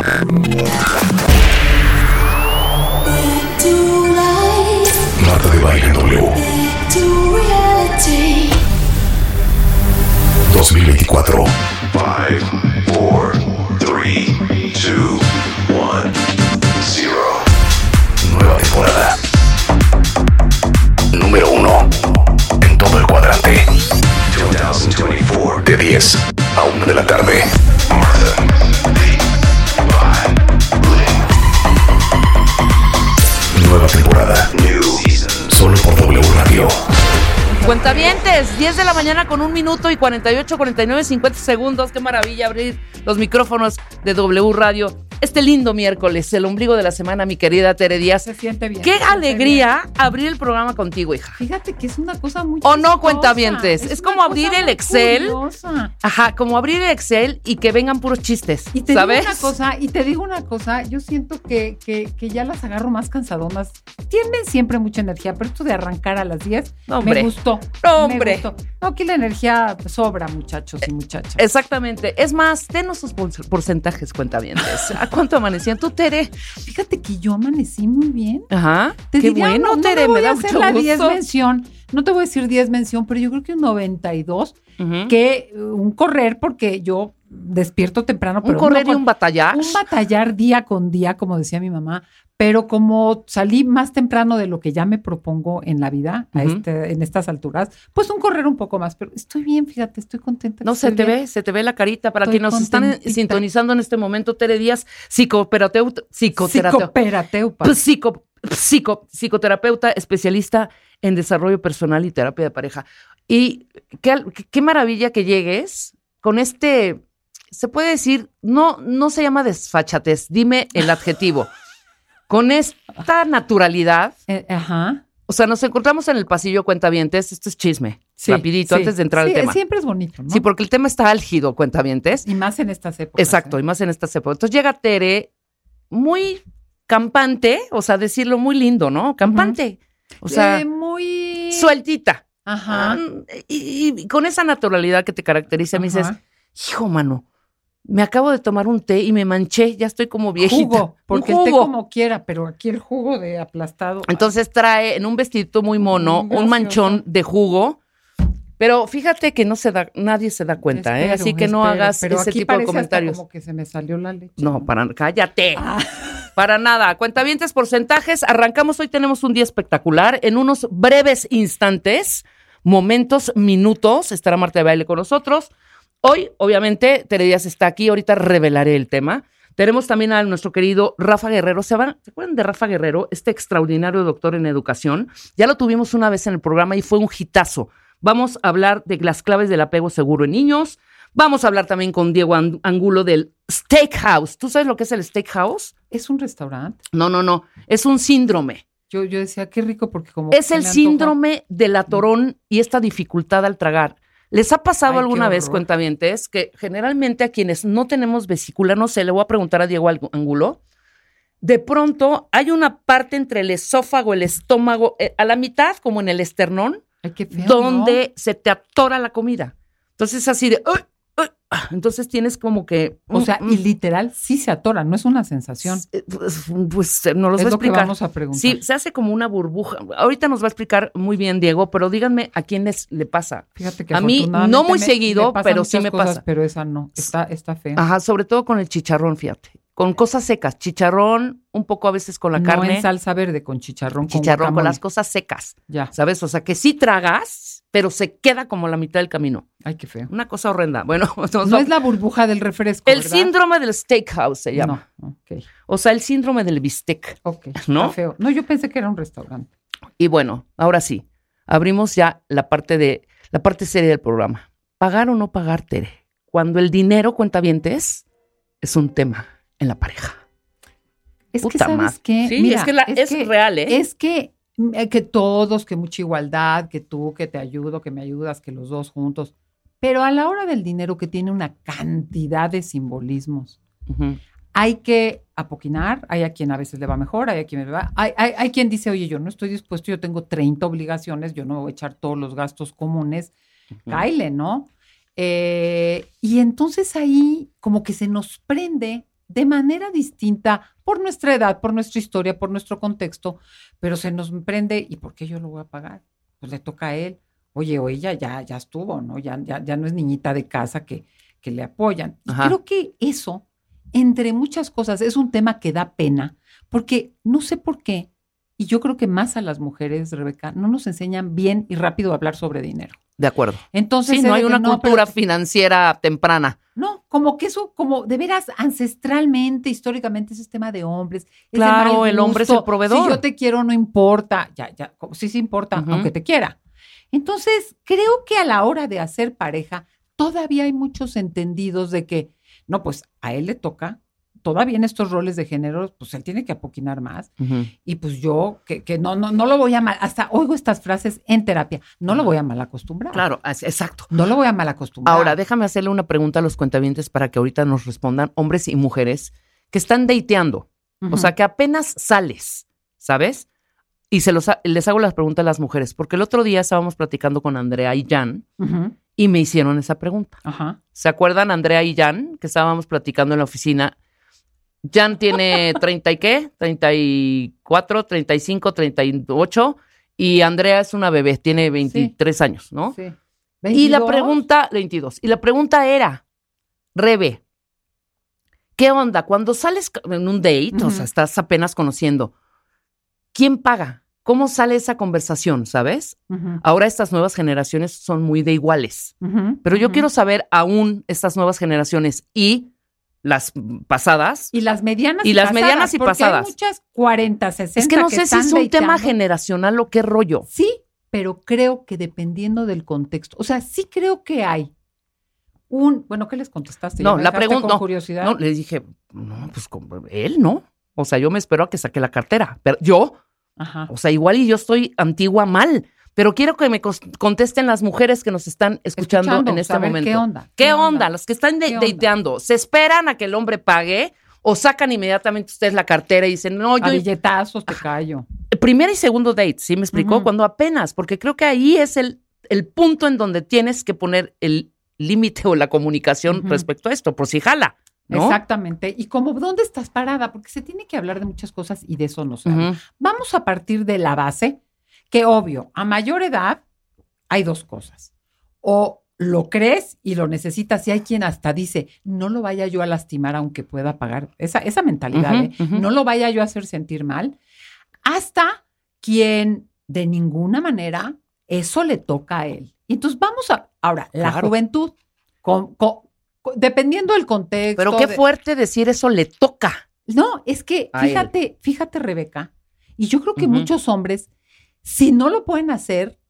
Marta de Baile en W. 2024. 5, 4, 3, 2, 1, 0. Nueva temporada. Número 1 en todo el cuadrante. 2024. De 10 a 1 de la tarde. Marta. Nueva temporada. New season. Solo por W Radio. Cuentavientes, 10 de la mañana con 1 minuto y 48, 49, 50 segundos. Qué maravilla abrir los micrófonos de W Radio. Este lindo miércoles, el ombligo de la semana, mi querida Tere Díaz. Se siente bien. Qué alegría abrir el programa contigo, hija. Fíjate que es una cosa muy ¿O no, chistosa. cuentavientes? Es como abrir el Excel. Curiosa. Ajá, como abrir el Excel y que vengan puros chistes, Y te ¿sabes? digo una cosa, yo siento que ya las agarro más cansadonas. Tienen siempre mucha energía, pero esto de arrancar a las 10 No, hombre. me gustó. No, hombre. Me gustó. No, aquí la energía sobra, muchachos y muchachas. Exactamente. Es más, denos sus porcentajes, cuentavientes. ¿A cuánto amanecían tú, Tere? Fíjate que yo amanecí muy bien. Ajá. Te Qué diría, bueno, no Tere, me voy me da a hacer mucho la gusto. 10 mención. No te voy a decir 10 mención, pero yo creo que un 92. Ujú. Que un correr, porque yo despierto temprano. Un Pero correr y no, un batallar. Un batallar día con día, como decía mi mamá, pero como salí más temprano de lo que ya me propongo en la vida, Ujú. en estas alturas, pues un correr un poco más, pero estoy bien, fíjate, estoy contenta. No, se te ve la carita. Para Estoy quienes nos están contentita. sintonizando en este momento, Tere Díaz, psicoterapeuta, psicoterapeuta, especialista en desarrollo personal y terapia de pareja. Y qué maravilla que llegues con este, se puede decir, no se llama desfachatez, dime el adjetivo. Con esta naturalidad, Ajá. o sea, nos encontramos en el pasillo, cuentavientes, esto es chisme, Sí, rapidito, sí. antes de entrar al Sí, tema. siempre es bonito, ¿no? Sí, porque el tema está álgido, cuentavientes. Y más en estas épocas. Exacto, y más en estas épocas. Entonces llega Tere muy campante, o sea, decirlo muy lindo, ¿no? Campante. O sea, muy sueltita. Ajá. Y con esa naturalidad que te caracteriza, me dices, Ajá. hijo, mano, me acabo de tomar un té y me manché, ya estoy como viejita. Jugo, porque Un el té jugo. como quiera, pero aquí el jugo de aplastado. Entonces trae en un vestidito muy mono, Gracioso. un manchón de jugo. Pero fíjate que nadie se da cuenta, ¿eh? Así que no hagas pero ese aquí tipo de parece hasta comentarios. como que se me salió la leche. No, cállate. Para nada. Cuentavientes, porcentajes. Arrancamos. Hoy tenemos un día espectacular. En unos breves instantes, momentos, minutos, estará Marta de Baile con nosotros. Hoy, obviamente, Tere Díaz está aquí. Ahorita revelaré el tema. Tenemos también a nuestro querido Rafa Guerrero. ¿Se acuerdan de Rafa Guerrero? Este extraordinario doctor en educación. Ya lo tuvimos una vez en el programa y fue un hitazo. Vamos a hablar de las claves del apego seguro en niños. Vamos a hablar también con Diego Angulo del Steakhouse. ¿Tú sabes lo que es el Steakhouse? ¿Es un restaurante? No. Es un síndrome. Yo decía, qué rico, porque como... Es que el me antoja. síndrome del atorón y esta dificultad al tragar. ¿Les ha pasado Ay, alguna qué vez, horror. cuentavientes, que generalmente a quienes no tenemos vesícula, no sé, le voy a preguntar a Diego Angulo, de pronto hay una parte entre el esófago, el estómago, a la mitad, como en el esternón, Ay, qué feo, donde se te atora la comida. Entonces así de... entonces tienes como que... ¿no? O sea, y literal sí se atora, no es una sensación. Pues no los Es voy a lo que explicar. vamos a preguntar. Sí, se hace como una burbuja. Ahorita nos va a explicar muy bien Diego, pero díganme a quiénes le pasa. Fíjate que a mí, afortunadamente no muy me seguido, pasan pero sí muchas me cosas, pasa. Pero esa no, está fea. Ajá, sobre todo con el chicharrón, fíjate. Con cosas secas, chicharrón, un poco a veces con la no carne. en salsa verde, con chicharrón, Con guacamole. las cosas secas, Ya. ¿sabes? O sea, que sí tragas, pero se queda como la mitad del camino. Ay, qué feo. Una cosa horrenda. Bueno, No es la burbuja del refresco, el ¿verdad? síndrome del steakhouse se llama. No, ok. O sea, el síndrome del bistec. Ok, ¿No? está feo. No, yo pensé que era un restaurante. Y bueno, ahora sí, abrimos ya la parte seria del programa. ¿Pagar o no pagar, Tere? Cuando el dinero, cuentavientes, es un tema en la pareja. Es Puta que, ¿sabes madre. qué? Sí, Mira, es real, ¿eh? Es que todos, que mucha igualdad, que tú, que te ayudo, que me ayudas, que los dos juntos. Pero a la hora del dinero, que tiene una cantidad de simbolismos, Ujú. hay que apoquinar, hay a quien a veces le va mejor, hay a quien le va... Hay quien dice, oye, yo no estoy dispuesto, yo tengo 30 obligaciones, yo no voy a echar todos los gastos comunes, cáele, ¿no? Y entonces ahí como que se nos prende de manera distinta por nuestra edad, por nuestra historia, por nuestro contexto, pero se nos prende, ¿y por qué yo lo voy a pagar? Pues le toca a él. Oye, o ella ya estuvo, ¿no? Ya no es niñita de casa que le apoyan. Y creo que eso, entre muchas cosas, es un tema que da pena, porque no sé por qué, y yo creo que más a las mujeres, Rebeca, no nos enseñan bien y rápido a hablar sobre dinero. De acuerdo. Entonces, sí, no hay una cultura financiera temprana. No, como que eso, como de veras, ancestralmente, históricamente, ese es tema de hombres. Claro, el hombre es el proveedor. Si yo te quiero, no importa. Sí importa, aunque te quiera. Entonces, creo que a la hora de hacer pareja, todavía hay muchos entendidos de que, no, pues a él le toca, todavía en estos roles de género, pues él tiene que apoquinar más. Y pues yo, que no lo voy a mal, hasta oigo estas frases en terapia, no lo voy a mal acostumbrar. Claro, exacto. No lo voy a mal acostumbrar. Ahora, déjame hacerle una pregunta a los cuentavientes para que ahorita nos respondan hombres y mujeres que están dateando. O sea, que apenas sales, ¿sabes? Y les hago las preguntas a las mujeres, porque el otro día estábamos platicando con Andrea y Jan y me hicieron esa pregunta. ¿Se acuerdan, Andrea y Jan, que estábamos platicando en la oficina? Jan tiene 30 y qué, 34, 35, 38 y Andrea es una bebé, tiene 23 años, ¿no? Sí. 22. Y la pregunta, 22, y la pregunta era, Rebe, ¿qué onda? Cuando sales en un date, o sea, estás apenas conociendo, ¿quién paga? ¿Cómo sale esa conversación, sabes? Ahora estas nuevas generaciones son muy de iguales, pero yo quiero saber aún estas nuevas generaciones y las pasadas. Y las medianas y las medianas y pasadas. Hay muchas 40, 60 Es que no sé si es un dateando. tema generacional o qué rollo. Sí, pero creo que dependiendo del contexto, o sea, sí creo que hay bueno, ¿qué les contestaste? No, la pregunta, con curiosidad. No, les dije, no, pues él no. O sea, yo me espero a que saque la cartera. Pero yo, o sea, igual y yo estoy antigua mal. Pero quiero que me contesten las mujeres que nos están escuchando en este momento. ¿Qué onda? ¿Qué onda? Las que están dateando, ¿se esperan a que el hombre pague o sacan inmediatamente ustedes la cartera y dicen, no, yo... A billetazos te callo. Primer y segundo date, ¿sí me explicó? Cuando apenas, porque creo que ahí es el punto en donde tienes que poner el límite o la comunicación respecto a esto, por si jala, ¿no? Exactamente. Y como, ¿dónde estás parada? Porque se tiene que hablar de muchas cosas y de eso no se habla. Vamos a partir de la base, que obvio, a mayor edad hay dos cosas. O lo crees y lo necesitas, y hay quien hasta dice, no lo vaya yo a lastimar aunque pueda pagar. Esa mentalidad, no lo vaya yo a hacer sentir mal. Hasta quien de ninguna manera eso le toca a él. Entonces vamos ahora, la juventud, dependiendo del contexto. Pero qué fuerte decir eso le toca. No, es que fíjate, Rebeca, y yo creo que muchos hombres, si no lo pueden hacer,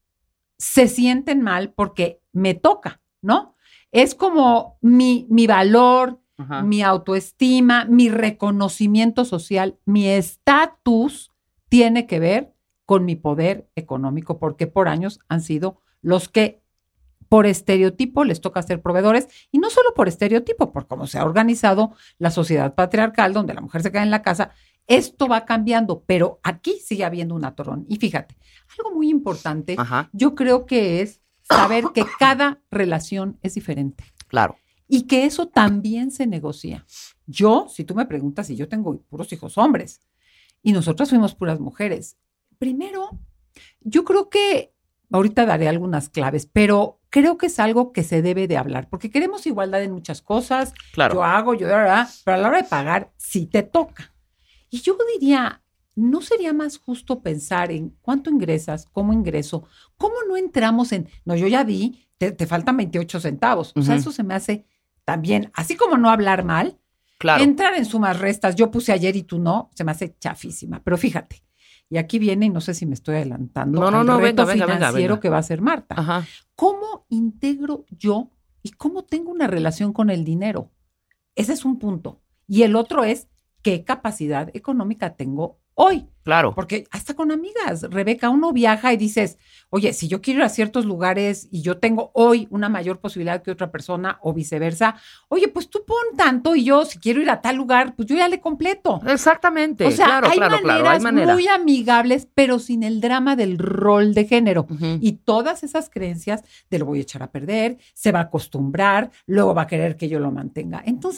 se sienten mal porque me toca, ¿no? Es como mi valor, mi autoestima, mi reconocimiento social, mi estatus tiene que ver con mi poder económico, porque por años han sido los que por estereotipo les toca ser proveedores, y no solo por estereotipo, por cómo se ha organizado la sociedad patriarcal, donde la mujer se queda en la casa. Esto va cambiando, pero aquí sigue habiendo un atorón. Y fíjate, algo muy importante, yo creo que es saber que cada relación es diferente. Claro. Y que eso también se negocia. Yo, si tú me preguntas, si yo tengo puros hijos hombres, y nosotras fuimos puras mujeres. Primero, yo creo que, ahorita daré algunas claves, pero creo que es algo que se debe de hablar, porque queremos igualdad en muchas cosas. Claro. Pero a la hora de pagar, sí te toca. Y yo diría, ¿no sería más justo pensar en cuánto ingresas, cómo ingreso, cómo no entramos en, no, yo ya di, te faltan 28 centavos? O sea, eso se me hace también, así como no hablar mal, entrar en sumas restas, yo puse ayer y tú no, se me hace chafísima. Pero fíjate, y aquí viene, y no sé si me estoy adelantando, al reto financiero que va a hacer Marta. ¿Cómo integro yo y cómo tengo una relación con el dinero? Ese es un punto. Y el otro es, ¿qué capacidad económica tengo hoy? Claro. Porque hasta con amigas, Rebeca, uno viaja y dices, oye, si yo quiero ir a ciertos lugares y yo tengo hoy una mayor posibilidad que otra persona o viceversa, oye, pues tú pon tanto y yo, si quiero ir a tal lugar, pues yo ya le completo. Exactamente. O sea, hay maneras hay muy amigables, pero sin el drama del rol de género. Y todas esas creencias de lo voy a echar a perder, se va a acostumbrar, luego va a querer que yo lo mantenga. Entonces,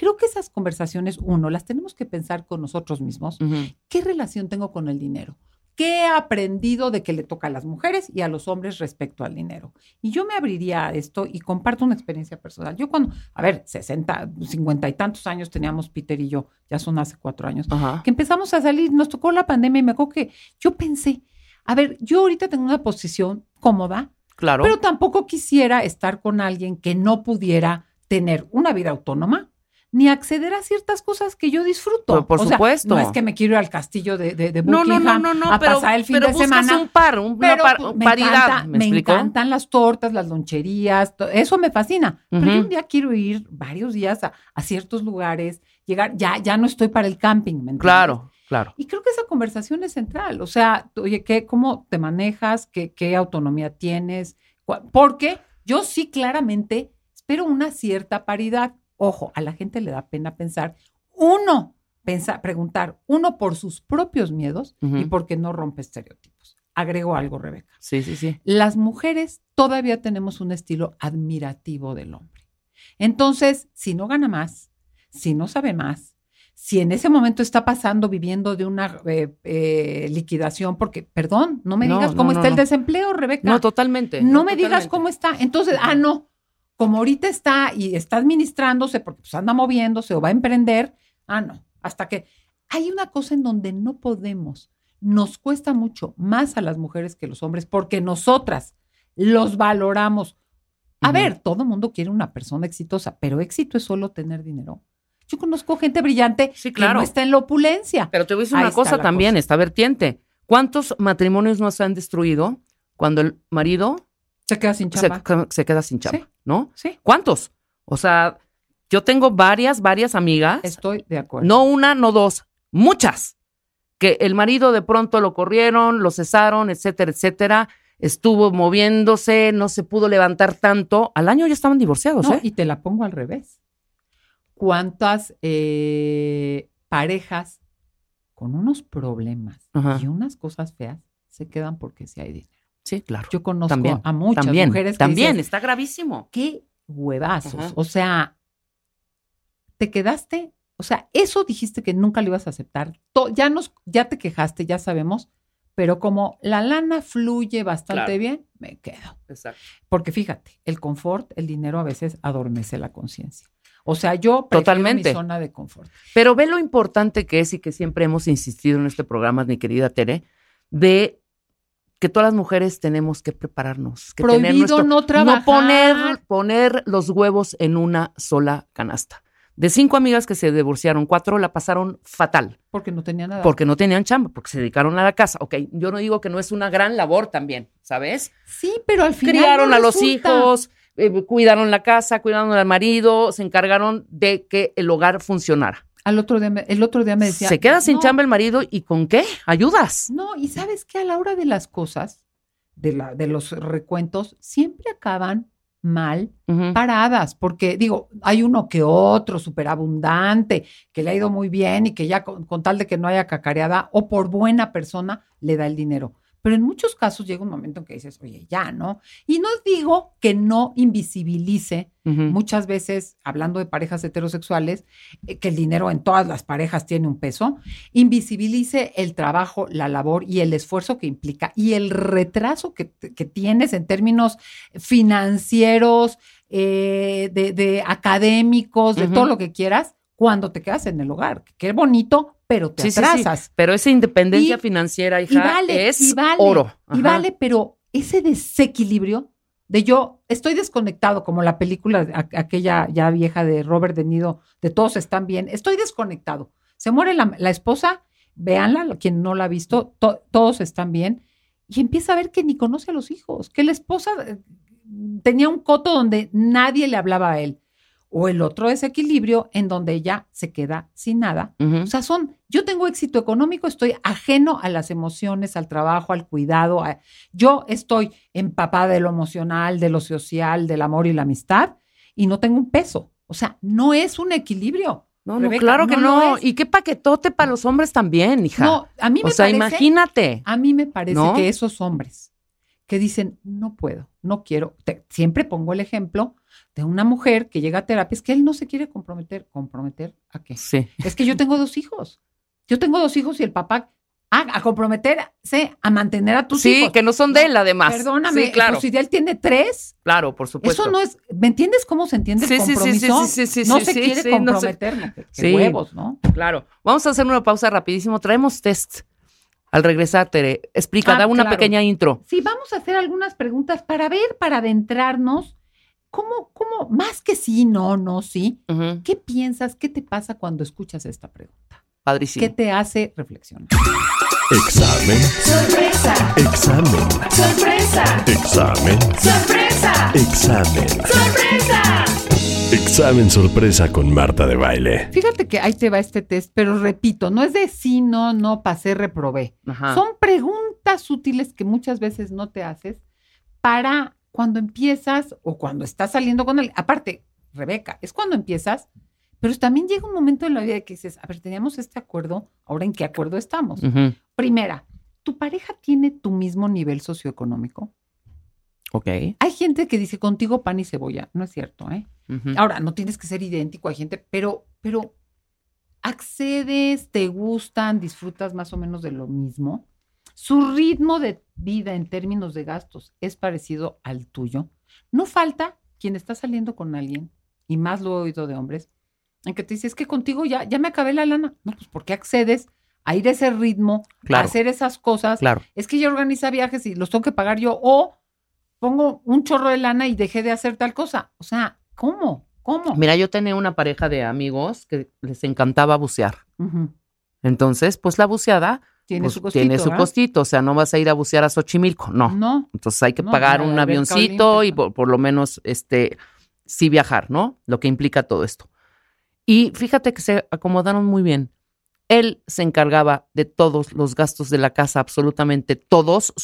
creo que esas conversaciones, las tenemos que pensar con nosotros mismos. ¿Qué relación tengo con el dinero? ¿Qué he aprendido de que le toca a las mujeres y a los hombres respecto al dinero? Y yo me abriría a esto y comparto una experiencia personal. Yo cuando, 50 y tantos años teníamos Peter y yo, ya son hace 4 años, que empezamos a salir, nos tocó la pandemia y me acuerdo que yo pensé, yo ahorita tengo una posición cómoda, claro, pero tampoco quisiera estar con alguien que no pudiera tener una vida autónoma, ni acceder a ciertas cosas que yo disfruto. Por supuesto. No es que me quiero ir al castillo de Buckingham a pasar el fin de semana. Una paridad. Me encantan las tortas, las loncherías, eso me fascina. Pero yo un día quiero ir varios días a ciertos lugares, llegar, ya no estoy para el camping, ¿me entiendes? Claro. Y creo que esa conversación es central. O sea, oye, ¿cómo te manejas? ¿Qué autonomía tienes? Porque yo sí claramente espero una cierta paridad. Ojo, a la gente le da pena preguntar por sus propios miedos y porque no rompe estereotipos. Agrego algo, Rebeca. Sí. Las mujeres todavía tenemos un estilo admirativo del hombre. Entonces, si no gana más, si no sabe más, si en ese momento está viviendo de una liquidación, porque, perdón, no me digas cómo está el desempleo, Rebeca. No, totalmente. No me digas cómo está. Entonces, no. Como ahorita está y está administrándose porque pues anda moviéndose o va a emprender, no. Hasta que hay una cosa en donde no podemos. Nos cuesta mucho más a las mujeres que los hombres porque nosotras los valoramos. Todo mundo quiere una persona exitosa, pero éxito es solo tener dinero. Yo conozco gente brillante que no está en la opulencia. Pero te voy a decir una cosa también, esta vertiente. ¿Cuántos matrimonios no se han destruido cuando el marido se queda sin chamba? Se queda sin chamba, ¿sí? ¿no? Sí. ¿Cuántos? O sea, yo tengo varias amigas. Estoy de acuerdo. No una, no dos, muchas. Que el marido de pronto lo corrieron, lo cesaron, etcétera. Estuvo moviéndose, no se pudo levantar tanto. Al año ya estaban divorciados, No, y te la pongo al revés. ¿Cuántas parejas con unos problemas y unas cosas feas se quedan porque sí hay dinero? Sí, claro. Yo conozco a muchas mujeres que también dicen, está gravísimo. ¡Qué huevazos! O sea, te quedaste, eso dijiste que nunca lo ibas a aceptar. Ya te quejaste, ya sabemos, pero como la lana fluye bastante bien, me quedo. Exacto. Porque fíjate, el confort, el dinero a veces adormece la conciencia. O sea, yo prefiero mi zona de confort. Pero ve lo importante que es y que siempre hemos insistido en este programa, mi querida Tere, de que todas las mujeres tenemos que prepararnos. Que Prohibido no trabajar. No poner los huevos en una sola canasta. De 5 amigas que se divorciaron, 4 la pasaron fatal. Porque no tenían nada. Porque no tenían chamba, porque se dedicaron a la casa. Ok, yo no digo que no es una gran labor también, ¿sabes? Sí, pero al final criaron a los hijos, cuidaron la casa, cuidaron al marido, se encargaron de que el hogar funcionara. El otro día me decía... Se queda sin chamba el marido, ¿y con qué? ¿Ayudas? No, y ¿sabes qué? A la hora de las cosas, de los recuentos, siempre acaban mal paradas, porque hay uno que otro superabundante, que le ha ido muy bien y que ya con tal de que no haya cacareada o por buena persona le da el dinero. Pero en muchos casos llega un momento en que dices, oye, ya, ¿no? Y no digo que no invisibilice, muchas veces, hablando de parejas heterosexuales, que el dinero en todas las parejas tiene un peso, invisibilice el trabajo, la labor y el esfuerzo que implica y el retraso que tienes en términos financieros, de académicos, de todo lo que quieras, cuando te quedas en el hogar. Qué bonito, pero te atrasas. Sí. Pero esa independencia financiera, hija, es oro. Y vale, pero ese desequilibrio de yo estoy desconectado, como la película aquella ya vieja de Robert De Niro, de Todos están bien, estoy desconectado. Se muere la esposa, véanla, quien no la ha visto, todos están bien, y empieza a ver que ni conoce a los hijos, que la esposa tenía un coto donde nadie le hablaba a él. O el otro desequilibrio en donde ella se queda sin nada. O sea, yo tengo éxito económico, estoy ajeno a las emociones, al trabajo, al cuidado. Yo estoy empapada de lo emocional, de lo social, del amor y la amistad, y no tengo un peso. O sea, no es un equilibrio. No, Rebeca, claro que no. Y qué paquetote para los hombres también, hija. No, a mí me parece. O sea, imagínate. A mí me parece que esos hombres que dicen, no puedo, no quiero. Siempre pongo el ejemplo de una mujer que llega a terapia, es que él no se quiere comprometer. ¿Comprometer a qué? Sí. Es que yo tengo 2 hijos. Yo tengo 2 hijos y el papá, a comprometerse a mantener a tus hijos. Sí, que no son de él, además. Perdóname, sí, claro. pues si él tiene 3. Claro, por supuesto. Eso no es, ¿me entiendes cómo se entiende el compromiso? Sí, no se quiere comprometer, no sé. que huevos, ¿no? Claro. Vamos a hacer una pausa rapidísimo. Traemos test. Al regresar, Tere, explica, da una pequeña intro. Sí, vamos a hacer algunas preguntas para adentrarnos. ¿Cómo, más que sí, no, sí? Uh-huh. ¿Qué piensas? ¿Qué te pasa cuando escuchas esta pregunta? Padrísimo. ¿Qué te hace reflexionar? Examen. Sorpresa. Examen. Sorpresa. Examen. Sorpresa. Examen. Sorpresa. Examen sorpresa con Marta de Baile. Fíjate que ahí te va este test, pero repito, no es de sí, no, pasé, reprobé. Ajá. Son preguntas útiles que muchas veces no te haces para cuando empiezas o cuando estás saliendo con él. Aparte, Rebeca, es cuando empiezas, pero también llega un momento en la vida que dices, a ver, teníamos este acuerdo, ¿ahora en qué acuerdo estamos? Uh-huh. Primera, ¿tu pareja tiene tu mismo nivel socioeconómico? Ok. Hay gente que dice, contigo pan y cebolla. No es cierto, ¿eh? Uh-huh. Ahora, no tienes que ser idéntico, hay gente, pero accedes, te gustan, disfrutas más o menos de lo mismo. Su ritmo de vida en términos de gastos es parecido al tuyo. No falta quien está saliendo con alguien, y más lo he oído de hombres, en que te dice, es que contigo ya me acabé la lana. No, pues ¿por qué accedes a ir a ese ritmo, Claro. a hacer esas cosas? Claro. Es que yo organizo viajes y los tengo que pagar yo, o pongo un chorro de lana y dejé de hacer tal cosa. O sea, ¿cómo? Mira, yo tenía una pareja de amigos que les encantaba bucear. Uh-huh. Entonces, pues la buceada Tiene pues, su costito, tiene su ¿verdad? costito. O sea, no vas a ir a bucear a Xochimilco, no. No. Entonces hay que No, pagar ni a un la alberca avioncito olímpica. y por lo menos sí viajar, ¿no? Lo que implica todo esto. Y fíjate que se acomodaron muy bien. Él se encargaba de todos los gastos de la casa, absolutamente todos,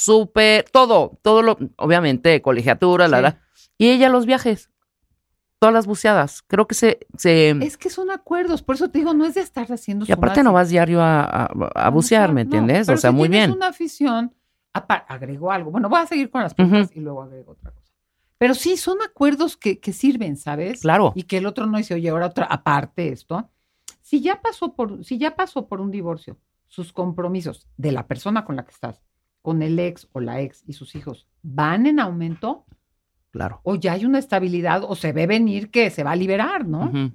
obviamente, colegiatura, Sí. Y ella los viajes, todas las buceadas. Creo que Es que son acuerdos, por eso te digo, no es de estar haciendo y aparte no vas diario a bucear, ¿me entiendes? Pero o sea, si muy tienes bien. una afición, agrego algo. Bueno, voy a seguir con las preguntas y luego agrego otra cosa. Pero sí, son acuerdos que sirven, ¿sabes? Claro. Y que el otro no dice, oye, ahora otra, aparte esto. Si ya pasó por un divorcio, sus compromisos de la persona con la que estás, con el ex o la ex y sus hijos, ¿van en aumento? Claro. O ya hay una estabilidad o se ve venir que se va a liberar, ¿no? Ujú.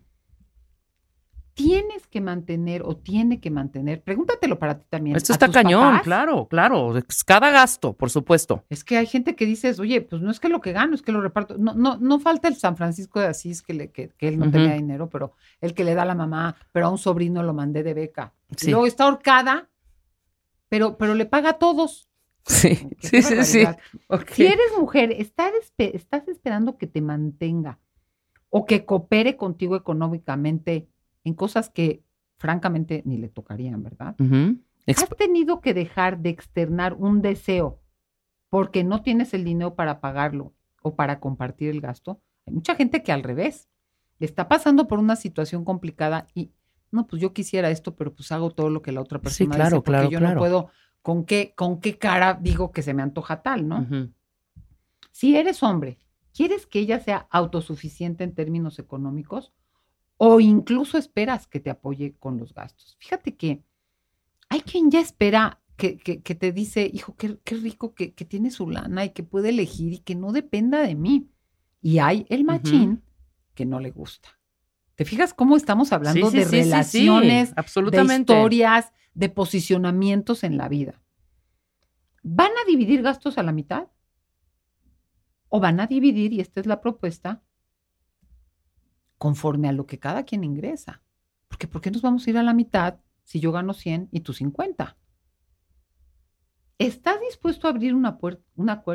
Tienes que mantener o tiene que mantener, pregúntatelo para ti también. Esto a está tus cañón, papás. claro. Es cada gasto, por supuesto. Es que hay gente que dices, oye, pues no es que lo que gano, es que lo reparto. No falta el San Francisco de Asís que él no Ujú. tenía dinero, pero el que le da a la mamá, pero a un sobrino lo mandé de beca. Sí. Y luego está ahorcada, pero le paga a todos. Sí, Qué sí. barbaridad. Ok. Si eres mujer, estás esperando que te mantenga o que coopere contigo económicamente en cosas que francamente ni le tocarían, ¿verdad? Ujú. ¿Has tenido que dejar de externar un deseo porque no tienes el dinero para pagarlo o para compartir el gasto? Hay mucha gente que al revés está pasando por una situación complicada y no, pues yo quisiera esto, pero pues hago todo lo que la otra persona Sí, claro, dice porque claro, yo claro. no puedo. ¿Con qué cara digo que se me antoja tal, no? Ujú. Si eres hombre, ¿quieres que ella sea autosuficiente en términos económicos? O incluso esperas que te apoye con los gastos. Fíjate que hay quien ya espera que te dice, hijo, qué rico que tiene su lana y que puede elegir y que no dependa de mí. Y hay el machín que no le gusta. ¿Te fijas cómo estamos hablando de relaciones, sí, absolutamente. de historias, de posicionamientos en la vida? ¿Van a dividir gastos a la mitad? ¿O van a dividir, y esta es la propuesta, conforme a lo que cada quien ingresa? Porque ¿por qué nos vamos a ir a la mitad si yo gano 100 y tú 50? ¿Estás dispuesto a abrir un acuerdo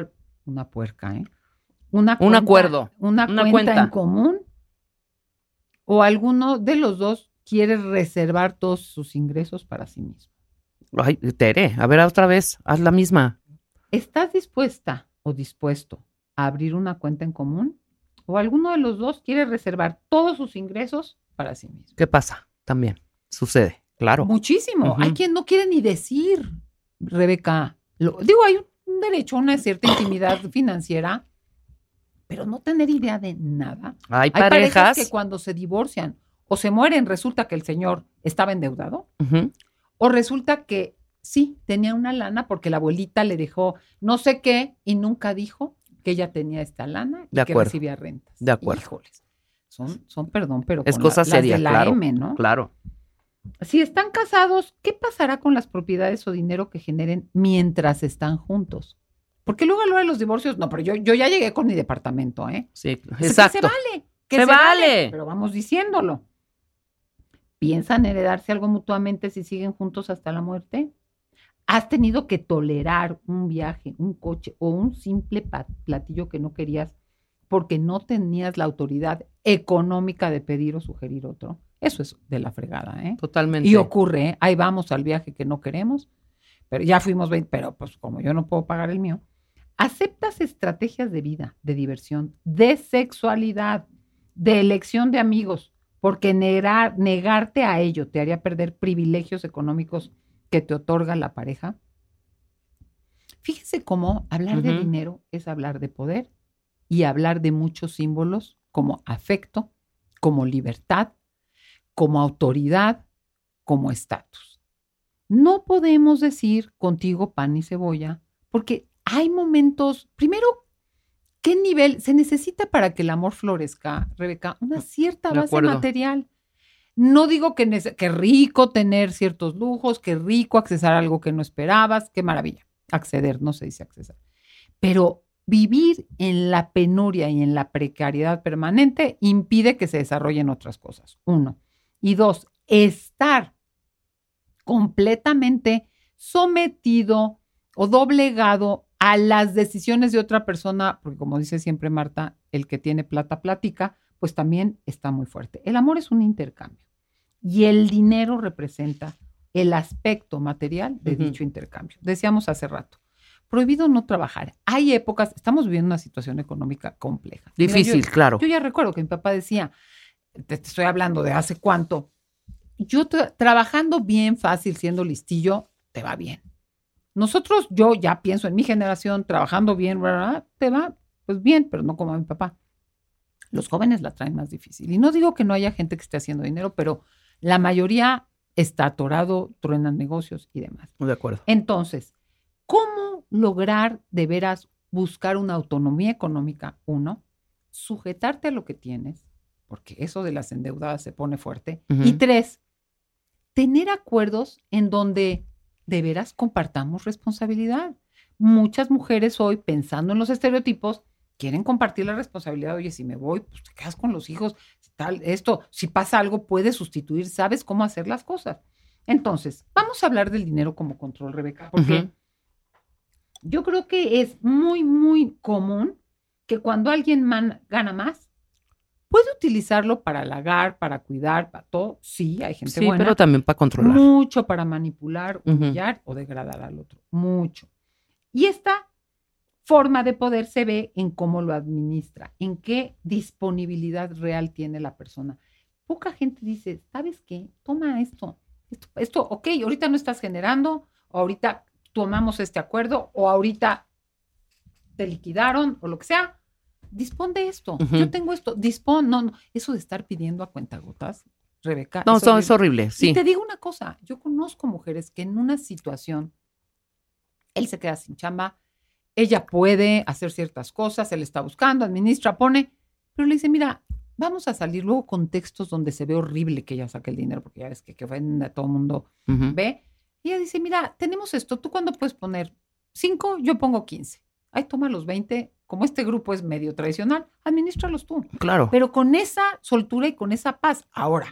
en común? ¿O alguno de los dos quiere reservar todos sus ingresos para sí mismo? Ay, Tere, a ver otra vez, haz la misma. ¿Estás dispuesta o dispuesto a abrir una cuenta en común? ¿O alguno de los dos quiere reservar todos sus ingresos para sí mismo? ¿Qué pasa? También sucede, claro. Muchísimo. Ujú. Hay quien no quiere ni decir, Rebeca. Hay un derecho a una cierta intimidad financiera, pero no tener idea de nada. Hay Hay parejas parejas que cuando se divorcian o se mueren resulta que el señor estaba endeudado Ujú. o resulta que sí, tenía una lana porque la abuelita le dejó no sé qué y nunca dijo que ella tenía esta lana y De que acuerdo. recibía rentas. De acuerdo. Híjoles. Son perdón, pero Es con cosa las seria, de la claro. M, ¿no? Claro. Si están casados, ¿qué pasará con las propiedades o dinero que generen mientras están juntos? Porque luego a lo de los divorcios, no, pero yo ya llegué con mi departamento, ¿eh? Sí, Es que exacto. se vale. Que Se vale. Pero vamos diciéndolo. ¿Piensan heredarse algo mutuamente si siguen juntos hasta la muerte? ¿Has tenido que tolerar un viaje, un coche o un simple platillo que no querías porque no tenías la autoridad económica de pedir o sugerir otro? Eso es de la fregada, ¿eh? Totalmente. Y ocurre, ¿eh? Ahí vamos al viaje que no queremos, pero ya fuimos 20, pero pues como yo no puedo pagar el mío, aceptas estrategias de vida, de diversión, de sexualidad, de elección de amigos, porque negarte a ello te haría perder privilegios económicos que te otorga la pareja. Fíjese cómo hablar de Ujú. dinero es hablar de poder y hablar de muchos símbolos como afecto, como libertad, como autoridad, como estatus. No podemos decir contigo pan y cebolla, porque hay momentos, primero, ¿qué nivel se necesita para que el amor florezca, Rebeca? Una cierta De base acuerdo. material. No digo que rico tener ciertos lujos, que rico accesar a algo que no esperabas, qué maravilla. Acceder, no se dice accesar. Pero vivir en la penuria y en la precariedad permanente impide que se desarrollen otras cosas. 1. Y 2, estar completamente sometido o doblegado a las decisiones de otra persona, porque como dice siempre Marta, el que tiene plata platica, pues también está muy fuerte. El amor es un intercambio y el dinero representa el aspecto material de Ujú. dicho intercambio. Decíamos hace rato, prohibido no trabajar. Hay épocas, estamos viviendo una situación económica compleja. Mira, Difícil, claro. Yo ya recuerdo que mi papá decía, te estoy hablando de hace cuánto, yo trabajando bien fácil, siendo listillo, te va bien. Nosotros, yo ya pienso en mi generación, trabajando bien, ¿verdad? Te va pues bien, pero no como a mi papá. Los jóvenes la traen más difícil. Y no digo que no haya gente que esté haciendo dinero, pero la mayoría está atorado, truenan negocios y demás. De acuerdo. Entonces, ¿cómo lograr de veras buscar una autonomía económica? 1, sujetarte a lo que tienes, porque eso de las endeudadas se pone fuerte. Ujú. Y 3, tener acuerdos en donde de veras compartamos responsabilidad. Muchas mujeres hoy, pensando en los estereotipos, quieren compartir la responsabilidad. Oye, si me voy, pues te quedas con los hijos, tal, esto, si pasa algo, puedes sustituir, sabes cómo hacer las cosas. Entonces, vamos a hablar del dinero como control, Rebeca, porque Ujú. yo creo que es muy, muy común que cuando alguien gana más, puede utilizarlo para halagar, para cuidar, para todo. Sí, hay gente Sí, buena. pero también para controlar. Mucho para manipular, Ujú. humillar o degradar al otro. Mucho. Y esta forma de poder se ve en cómo lo administra, en qué disponibilidad real tiene la persona. Poca gente dice, ¿sabes qué? Toma esto, ok, ahorita no estás generando, o ahorita tomamos este acuerdo, o ahorita te liquidaron, o lo que sea. Dispón de esto, Ujú. yo tengo esto, dispón, no, eso de estar pidiendo a cuentagotas, Rebeca. No, es es horrible, sí. Y te digo una cosa, yo conozco mujeres que en una situación, él se queda sin chamba, ella puede hacer ciertas cosas, él está buscando, administra, pone, pero le dice, mira, vamos a salir luego contextos donde se ve horrible que ella saque el dinero, porque ya ves que a todo el mundo Ujú. ve. Y ella dice, mira, tenemos esto, ¿tú cuándo puedes poner 5? Yo pongo 15. Ay, toma los 20. Como este grupo es medio tradicional, administralos tú. Claro. Pero con esa soltura y con esa paz. Ahora,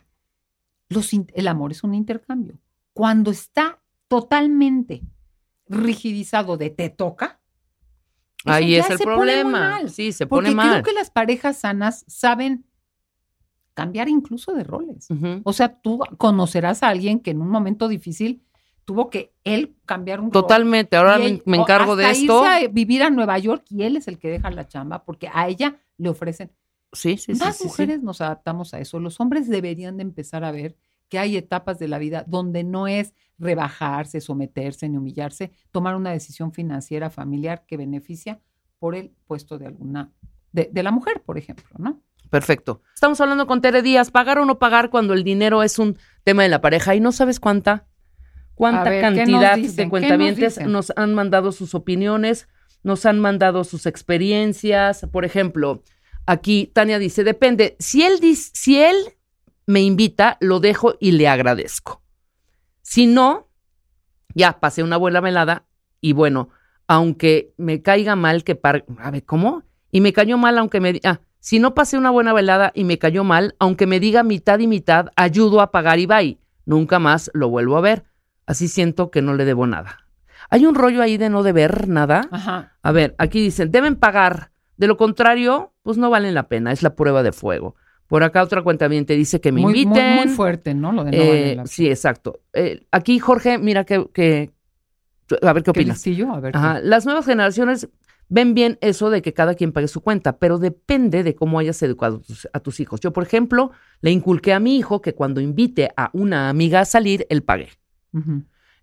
el amor es un intercambio. Cuando está totalmente rigidizado de te toca, eso Ahí ya es el se pone muy problema. mal. Sí, se Porque pone mal. creo que las parejas sanas saben cambiar incluso de roles. Ujú. O sea, tú conocerás a alguien que en un momento difícil tuvo que él cambiar un rol. Totalmente. Ahora Y me encargo hasta de esto. irse a vivir a Nueva York y él es el que deja la chamba porque a ella le ofrecen. Sí, sí, sí. Las sí, mujeres nos adaptamos a eso. Los hombres deberían de empezar a ver que hay etapas de la vida donde no es rebajarse, someterse ni humillarse, tomar una decisión financiera familiar que beneficia por el puesto de alguna, de la mujer, por ejemplo, ¿no? Perfecto. Estamos hablando con Tere Díaz, pagar o no pagar cuando el dinero es un tema de la pareja y no sabes cuánta A ver, ¿qué cantidad nos dicen? de ¿Qué cuentavientes nos dicen? nos han mandado sus opiniones, nos han mandado sus experiencias. Por ejemplo, aquí Tania dice, depende, si él me invita, lo dejo y le agradezco. Si no, ya pasé una buena velada y bueno, aunque me caiga mal a ver, ¿cómo? Y me cayó mal aunque si no pasé una buena velada y me cayó mal, aunque me diga mitad y mitad, ayudo a pagar y bye. Nunca más lo vuelvo a ver. Así siento que no le debo nada. Hay un rollo ahí de no deber nada. Ajá. A ver, aquí dicen, deben pagar. De lo contrario, pues no valen la pena. Es la prueba de fuego. Por acá otra cuentaviente dice que me inviten. Muy fuerte, ¿no? Lo de no vale la Sí, exacto. Aquí, Jorge, mira a ver qué ¿Qué opinas. listillo? A ver. Ajá. Las nuevas generaciones ven bien eso de que cada quien pague su cuenta, pero depende de cómo hayas educado a tus hijos. Yo, por ejemplo, le inculqué a mi hijo que cuando invite a una amiga a salir, él pague. Uh-huh.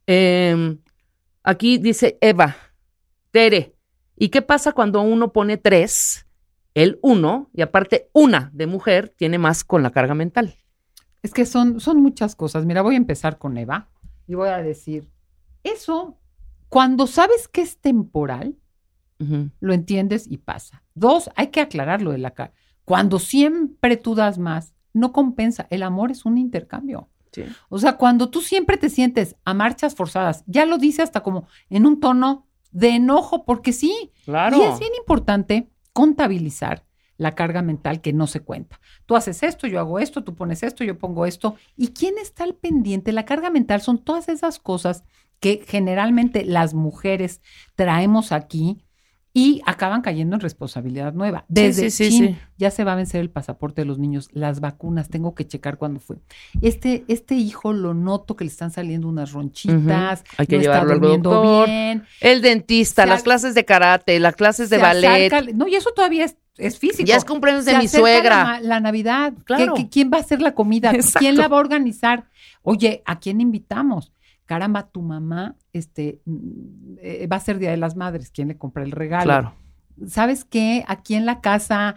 Aquí dice Eva, Tere, ¿y qué pasa cuando uno pone 3, el 1, y aparte una de mujer tiene más con la carga mental? Es que son muchas cosas. Mira, voy a empezar con Eva y voy a decir, eso, cuando sabes que es temporal, Uh-huh. lo entiendes y pasa. 2, hay que aclararlo de la cara. Cuando siempre tú das más, no compensa. El amor es un intercambio. Sí. O sea, cuando tú siempre te sientes a marchas forzadas, ya lo dice hasta como en un tono de enojo, porque sí. Claro. Y es bien importante contabilizar la carga mental que no se cuenta. Tú haces esto, yo hago esto, tú pones esto, yo pongo esto. ¿Y quién está al pendiente? La carga mental son todas esas cosas que generalmente las mujeres traemos aquí y acaban cayendo en responsabilidad nueva. Desde sí. ya se va a vencer el pasaporte de los niños, las vacunas, tengo que checar cuándo fue. Este hijo lo noto que le están saliendo unas ronchitas, Uh-huh. Hay que no llevarlo está al durmiendo doctor, bien. el dentista, las clases de karate, las clases de ballet. No, y eso todavía es físico. Ya es cumpleaños de Se mi acerca suegra. La Navidad. Claro. ¿Quién va a hacer la comida? Exacto. ¿Quién la va a organizar? Oye, ¿a quién invitamos? Caramba, tu mamá va a ser Día de las Madres. ¿Quién le compra el regalo? Claro. ¿Sabes qué? Aquí en la casa,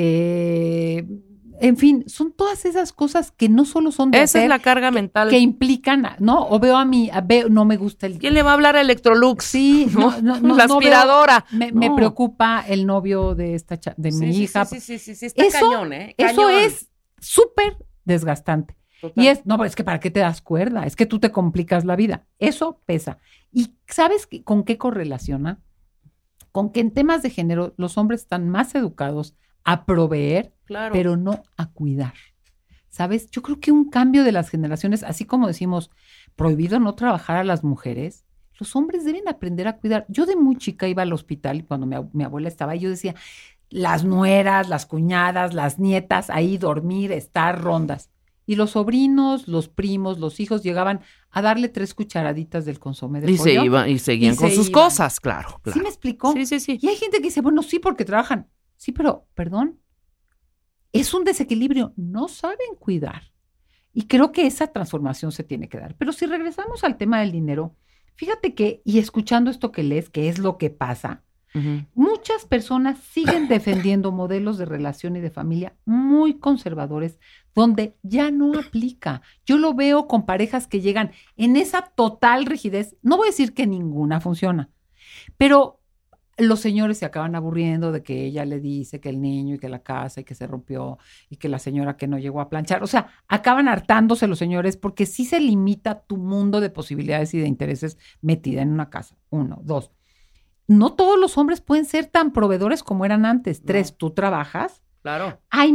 en fin, son todas esas cosas que no solo son de Esa hacer, es la carga mental. que implican, ¿no? O veo no me gusta el... ¿Quién le va a hablar a Electrolux? Sí, no, La aspiradora. Me preocupa el novio de mi hija. Sí, está cañón, ¿eh? Eso Cañón. es súper desgastante. Total. Y pero es que ¿para qué te das cuerda? Es que tú te complicas la vida. Eso pesa. ¿Y sabes con qué correlaciona? Con que en temas de género los hombres están más educados a proveer, Claro. pero no a cuidar. ¿Sabes? Yo creo que un cambio de las generaciones, así como decimos, prohibido no trabajar a las mujeres, los hombres deben aprender a cuidar. Yo de muy chica iba al hospital y cuando mi abuela estaba ahí, yo decía, las nueras, las cuñadas, las nietas, ahí dormir, estar rondas. Y los sobrinos, los primos, los hijos llegaban a darle 3 cucharaditas del consomé de pollo. Y seguían con sus cosas, claro. ¿Sí me explicó? Sí. Y hay gente que dice, bueno, sí, porque trabajan. Sí, pero, perdón, es un desequilibrio. No saben cuidar. Y creo que esa transformación se tiene que dar. Pero si regresamos al tema del dinero, fíjate que, y escuchando esto que lees, que es lo que pasa, Uh-huh. muchas personas siguen defendiendo modelos de relación y de familia muy conservadores, donde ya no aplica. Yo lo veo con parejas que llegan en esa total rigidez. No voy a decir que ninguna funciona, pero los señores se acaban aburriendo de que ella le dice que el niño y que la casa y que se rompió y que la señora que no llegó a planchar. O sea, acaban hartándose los señores porque sí se limita tu mundo de posibilidades y de intereses metida en una casa. 1, 2. No todos los hombres pueden ser tan proveedores como eran antes. 3, tú trabajas. Claro. Hay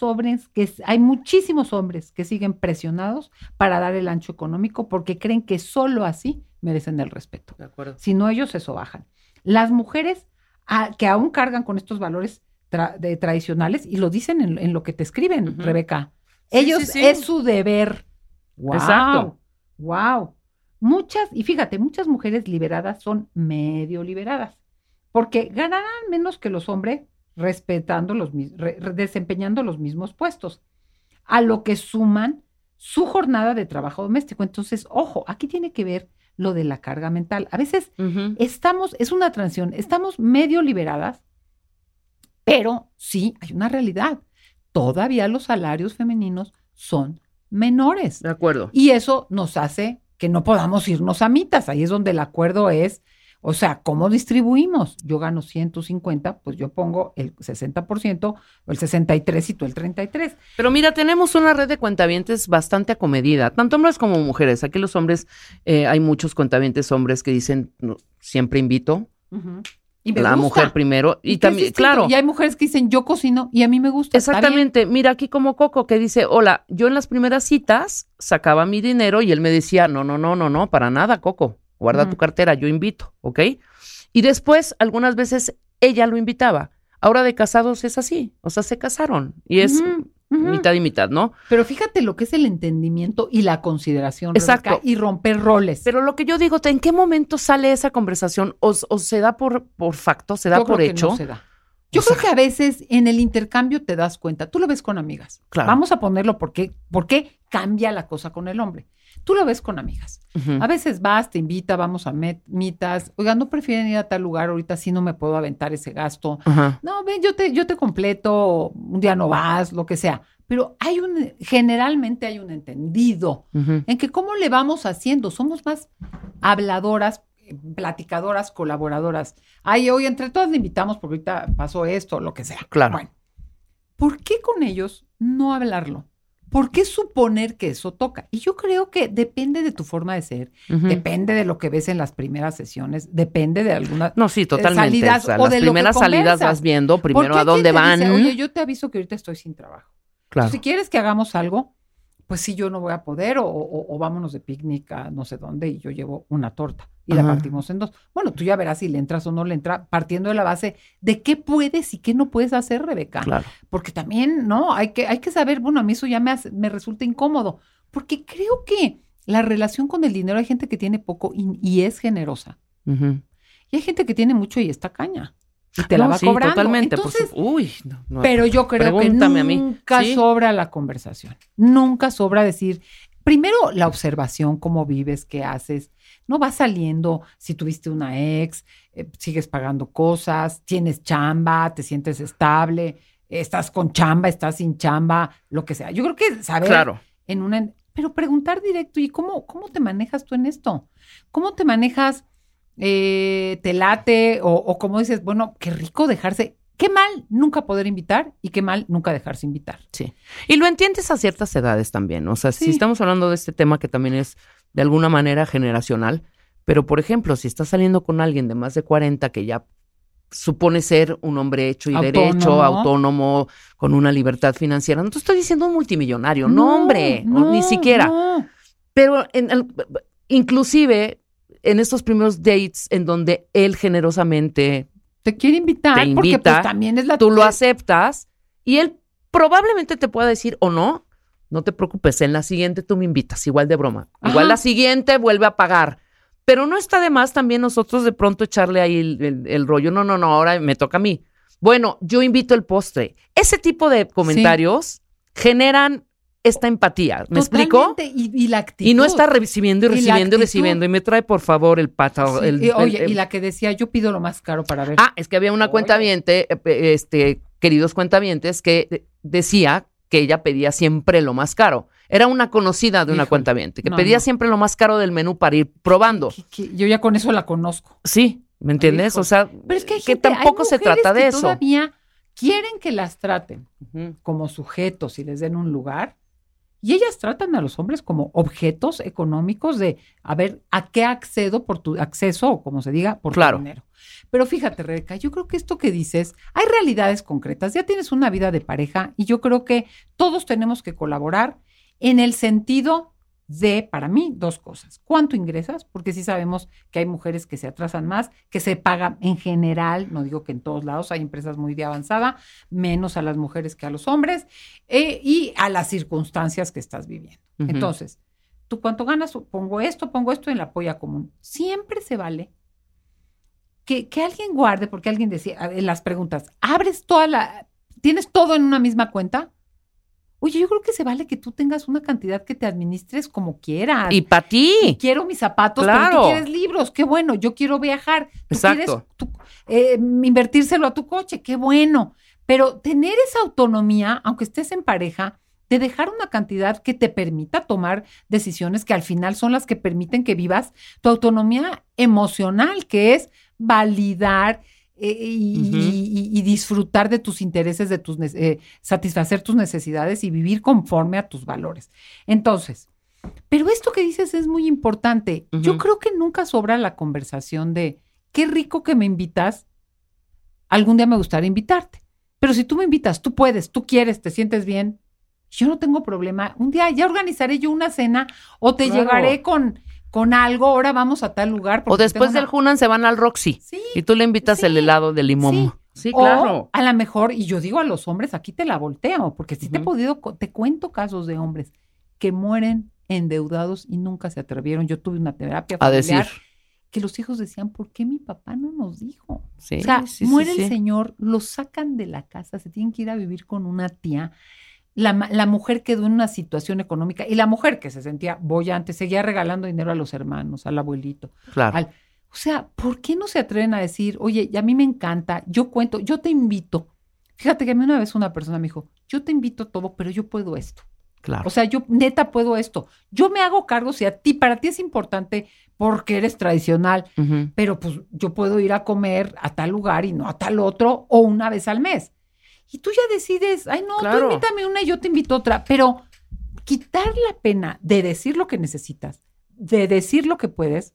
muchísimos hombres que siguen presionados para dar el ancho económico porque creen que solo así merecen el respeto. De acuerdo. Si no, ellos se sobajan. Las mujeres que aún cargan con estos valores tradicionales, y lo dicen en lo que te escriben, Uh-huh. Rebeca, Sí, ellos sí. es su deber. ¡Wow! Exacto. ¡Wow! Muchas mujeres liberadas son medio liberadas, porque ganarán menos que los hombres desempeñando los mismos puestos. A lo que suman su jornada de trabajo doméstico. Entonces, ojo, aquí tiene que ver lo de la carga mental. A veces es una transición, estamos medio liberadas, pero sí hay una realidad. Todavía los salarios femeninos son menores. De acuerdo. Y eso nos hace que no podamos irnos a mitas. Ahí es donde el acuerdo es, o sea, ¿cómo distribuimos? Yo gano 150, pues yo pongo el 60%, o el 63% y tú el 33%. Pero mira, tenemos una red de cuentavientes bastante acomedida, tanto hombres como mujeres. Aquí los hombres, hay muchos cuentavientes hombres que dicen, "No, siempre invito". Y me La gusta. mujer primero. Y que es también, distinto. claro. Y hay mujeres que dicen, yo cocino y a mí me gusta. está bien. Exactamente. Mira, aquí como Coco que dice, hola, yo en las primeras citas sacaba mi dinero y él me decía, no, para nada, Coco. Guarda tu cartera, yo invito, ¿ok? Y después, algunas veces, ella lo invitaba. Ahora de casados es así, o sea, se casaron y es mitad y mitad, ¿no? Pero fíjate lo que es el entendimiento y la consideración, Exacto. Rebeca, y romper roles. Pero lo que yo digo, ¿en qué momento sale esa conversación? ¿O se da por facto, se da Yo por creo que hecho? no se da. Yo creo que a veces en el intercambio te das cuenta. Tú lo ves con amigas. Claro. Vamos a ponerlo porque cambia la cosa con el hombre. Tú lo ves con amigas. Ujú. A veces vas, te invita, vamos a mitas. Oiga, ¿no prefieren ir a tal lugar? Ahorita sí no me puedo aventar ese gasto. Ajá. No, ven, yo te completo, un día no vas, lo que sea. Pero generalmente hay un entendido Ujú. en que cómo le vamos haciendo. Somos más habladoras, platicadoras, colaboradoras. Ay, hoy entre todas le invitamos porque ahorita pasó esto, lo que sea. Claro. Bueno, ¿por qué con ellos no hablarlo? ¿Por qué suponer que eso toca? Y yo creo que depende de tu forma de ser, Ujú. depende de lo que ves en las primeras sesiones, depende de algunas No, sí, totalmente. salidas O sea, o las de lo que primeras salidas conversas. vas viendo Porque primero a hay quien dónde te van. dice, oye, yo te aviso que ahorita estoy sin trabajo. Claro. Si quieres que hagamos algo, pues sí, yo no voy a poder, o vámonos de picnic a no sé dónde y yo llevo una torta y la Ajá. partimos en dos. Bueno, tú ya verás si le entras o no le entra, partiendo de la base de qué puedes y qué no puedes hacer, Rebeca. Claro. Porque también, ¿no? Hay que saber, bueno, a mí eso ya me resulta incómodo, porque creo que la relación con el dinero, hay gente que tiene poco y es generosa. Ujú. Y hay gente que tiene mucho y está caña. Y te la No, va sí, cobrando. totalmente. Entonces, No. pero yo creo que Pregúntame a mí. nunca ¿Sí? sobra la conversación. Nunca sobra decir, primero la observación, cómo vives, qué haces. No va saliendo si tuviste una ex, sigues pagando cosas, tienes chamba, te sientes estable, estás con chamba, estás sin chamba, lo que sea. Yo creo que saber Claro. pero preguntar directo, ¿y cómo te manejas tú en esto? ¿Cómo te manejas? ¿Te late? O como dices, bueno, qué rico dejarse. Qué mal nunca poder invitar y qué mal nunca dejarse invitar. Sí. Y lo entiendes a ciertas edades también. O sea, Sí. si estamos hablando de este tema que también es de alguna manera generacional, pero por ejemplo, si estás saliendo con alguien de más de 40 que ya supone ser un hombre hecho y derecho, autónomo, con una libertad financiera, no te estoy diciendo un multimillonario, no hombre, ni siquiera. No. Pero inclusive en estos primeros dates en donde él generosamente Te quiere invitar te porque invita, pues también es la tú lo aceptas y él probablemente te pueda decir o no, no te preocupes, en la siguiente tú me invitas, igual de broma. Igual Ajá. la siguiente vuelve a pagar. Pero no está de más también nosotros de pronto echarle ahí el rollo. No, ahora me toca a mí. Bueno, yo invito el postre. Ese tipo de comentarios generan esta empatía. ¿Me explico? Totalmente, y la actitud. Y no está recibiendo y Y la recibiendo y actitud. recibiendo. Y me trae, por favor, el pata. Sí, oye, y la que decía, yo pido lo más caro para ver. Ah, es que había una cuentaviente, queridos cuentavientes, que decía que ella pedía siempre lo más caro. Era una conocida de una Híjole, cuentaviente, que no, pedía no. siempre lo más caro del menú para ir probando. Que yo ya con eso la conozco. Sí, ¿me entiendes? Híjole. O sea, Pero es que hay que gente, tampoco hay se mujeres trata de que eso. todavía quieren que las traten Ujú. como sujetos y les den un lugar. Y ellas tratan a los hombres como objetos económicos de, a ver, ¿a qué accedo por tu acceso, o como se diga, por Claro. tu dinero? Pero fíjate, Rebeca, yo creo que esto que dices, hay realidades concretas. Ya tienes una vida de pareja y yo creo que todos tenemos que colaborar en el sentido de, para mí, dos cosas. ¿Cuánto ingresas? Porque sí sabemos que hay mujeres que se atrasan más, que se pagan en general, no digo que en todos lados, hay empresas muy de avanzada, menos a las mujeres que a los hombres, y a las circunstancias que estás viviendo. Ujú. Entonces, ¿tú cuánto ganas? Pongo esto en la polla común. Siempre se vale que alguien guarde, porque alguien decía en las preguntas, ¿tienes todo en una misma cuenta? Oye, yo creo que se vale que tú tengas una cantidad que te administres como quieras. Y para ti. Quiero mis zapatos, Claro. pero tú quieres libros, qué bueno. Yo quiero viajar, tú Exacto. quieres invertírselo a tu coche, qué bueno. Pero tener esa autonomía, aunque estés en pareja, de dejar una cantidad que te permita tomar decisiones que al final son las que permiten que vivas tu autonomía emocional, que es validar y disfrutar de tus intereses, de tus satisfacer tus necesidades y vivir conforme a tus valores. Entonces, pero esto que dices es muy importante. Yo creo que nunca sobra la conversación de qué rico que me invitas, algún día me gustaría invitarte. Pero si tú me invitas, tú puedes, tú quieres, te sientes bien, yo no tengo problema. Un día ya organizaré yo una cena o te llegaré con algo, ahora vamos a tal lugar. O después del Hunan se van al Roxy. Sí, y tú le invitas el helado de limón. Sí, o, claro. a lo mejor, y yo digo a los hombres, aquí te la volteo, porque sí te cuento casos de hombres que mueren endeudados y nunca se atrevieron. Yo tuve una terapia familiar que los hijos decían, ¿por qué mi papá no nos dijo? Sí, o sea, sí, muere sí, el sí. señor, lo sacan de la casa, se tienen que ir a vivir con una tía. La mujer quedó en una situación económica y la mujer que se sentía boyante seguía regalando dinero a los hermanos, al abuelito. Claro. O sea, ¿por qué no se atreven a decir, oye, y a mí me encanta, yo cuento, yo te invito? Fíjate que a mí una vez una persona me dijo, yo te invito a todo, pero yo puedo esto. Claro. O sea, yo neta puedo esto. Yo me hago cargo si para ti es importante porque eres tradicional, pero pues yo puedo ir a comer a tal lugar y no a tal otro o una vez al mes. Y tú ya decides, ay no, Claro. tú invítame una y yo te invito a otra, pero quitar la pena de decir lo que necesitas, de decir lo que puedes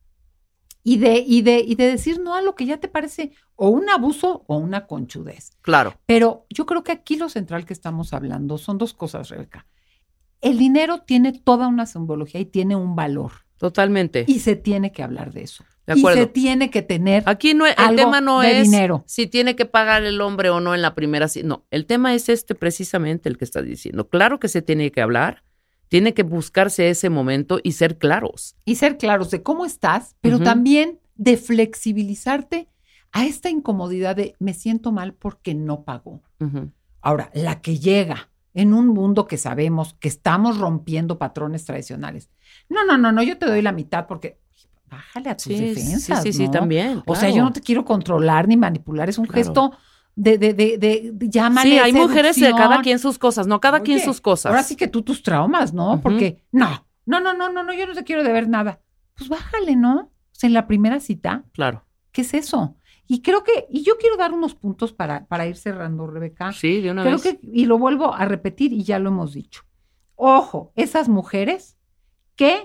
y de decir no a lo que ya te parece o un abuso o una conchudez. Claro. Pero yo creo que aquí lo central que estamos hablando son dos cosas, Rebeca. El dinero tiene toda una simbología y tiene un valor. Totalmente. Y se tiene que hablar de eso. De acuerdo. Y se tiene que tener Aquí no, el algo tema no de es dinero. si tiene que pagar el hombre o no en la primera cita. No, el tema es precisamente el que estás diciendo. Claro que se tiene que hablar, tiene que buscarse ese momento y ser claros. Y ser claros de cómo estás, pero también de flexibilizarte a esta incomodidad de me siento mal porque no pagó. Ahora, la que llega en un mundo que sabemos que estamos rompiendo patrones tradicionales. No, yo te doy la mitad porque bájale a tus defensas, Sí, ¿no? también. O sea, yo no te quiero controlar ni manipular, es un gesto de llámale Sí, hay mujeres de seducción. cada quien sus cosas, no cada quien Oye, sus cosas. Ahora sí que tú tus traumas, ¿no? Porque no, yo no te quiero deber nada. Pues bájale, ¿no? O sea, en la primera cita, Claro. ¿qué es eso? Y creo que, y yo quiero dar unos puntos para ir cerrando, Rebeca. Sí, de una Creo vez. que, y lo vuelvo a repetir y ya lo hemos dicho. Ojo, esas mujeres que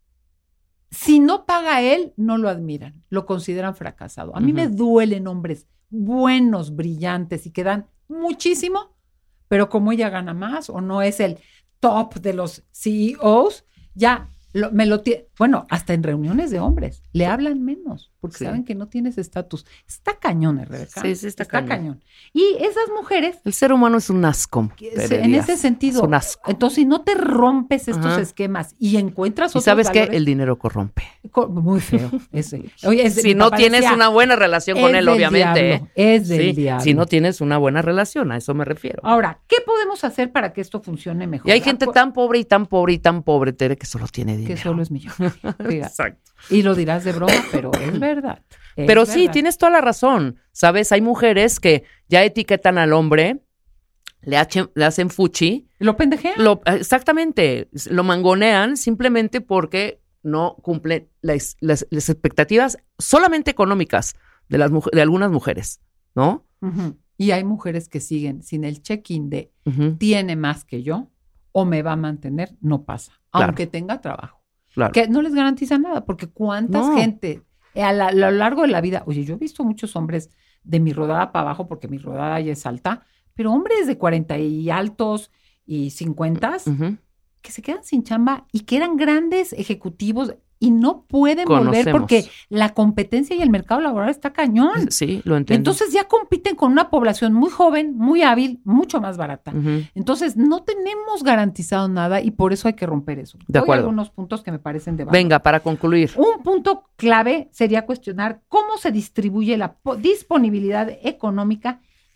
si no paga él, no lo admiran, lo consideran fracasado. A mí me duelen hombres buenos, brillantes y que dan muchísimo, pero como ella gana más o no es el top de los CEOs, ya bueno, hasta en reuniones de hombres le hablan menos porque saben que no tienes estatus. Está cañón, Rebeca. Sí, está cañón. Y esas mujeres El ser humano es un asco. en ese sentido, Es un asco. entonces si no te rompes estos esquemas y encuentras Y otros sabes que valores, el dinero corrompe. muy feo ese. Oye, Si mi no papá tienes decía, una buena relación con es él, del obviamente. diablo, es del Sí, diablo. si no tienes una buena relación, a eso me refiero. Ahora, ¿qué podemos hacer para que esto funcione mejor? Y hay gente tan pobre y tan pobre y tan pobre, Tere, que solo tiene dinero. que solo es millonario. Fíjate. Exacto. Y lo dirás de broma, pero es verdad. Es Pero sí, verdad. tienes toda la razón. ¿Sabes? Hay mujeres que ya etiquetan al hombre, le hacen fuchi. ¿Lo pendejean? Exactamente. Lo mangonean simplemente porque no cumplen las expectativas solamente económicas de algunas mujeres, ¿no? Ujú. Y hay mujeres que siguen sin el check-in de Ujú. tiene más que yo o me va a mantener, no pasa. Claro. Aunque tenga trabajo. Claro. Que no les garantiza nada, porque cuántas No. gente a lo largo de la vida, oye, yo he visto muchos hombres de mi rodada para abajo, porque mi rodada ya es alta, pero hombres de 40 y altos y 50 Ujú. que se quedan sin chamba y que eran grandes ejecutivos y no pueden volver Conocemos. porque la competencia y el mercado laboral está cañón. Sí, lo entiendo. Entonces ya compiten con una población muy joven, muy hábil, mucho más barata. Ujú. Entonces no tenemos garantizado nada y por eso hay que romper eso. De acuerdo. Hay algunos puntos que me parecen de valor. Venga, para concluir. Un punto clave sería cuestionar cómo se distribuye la disponibilidad económica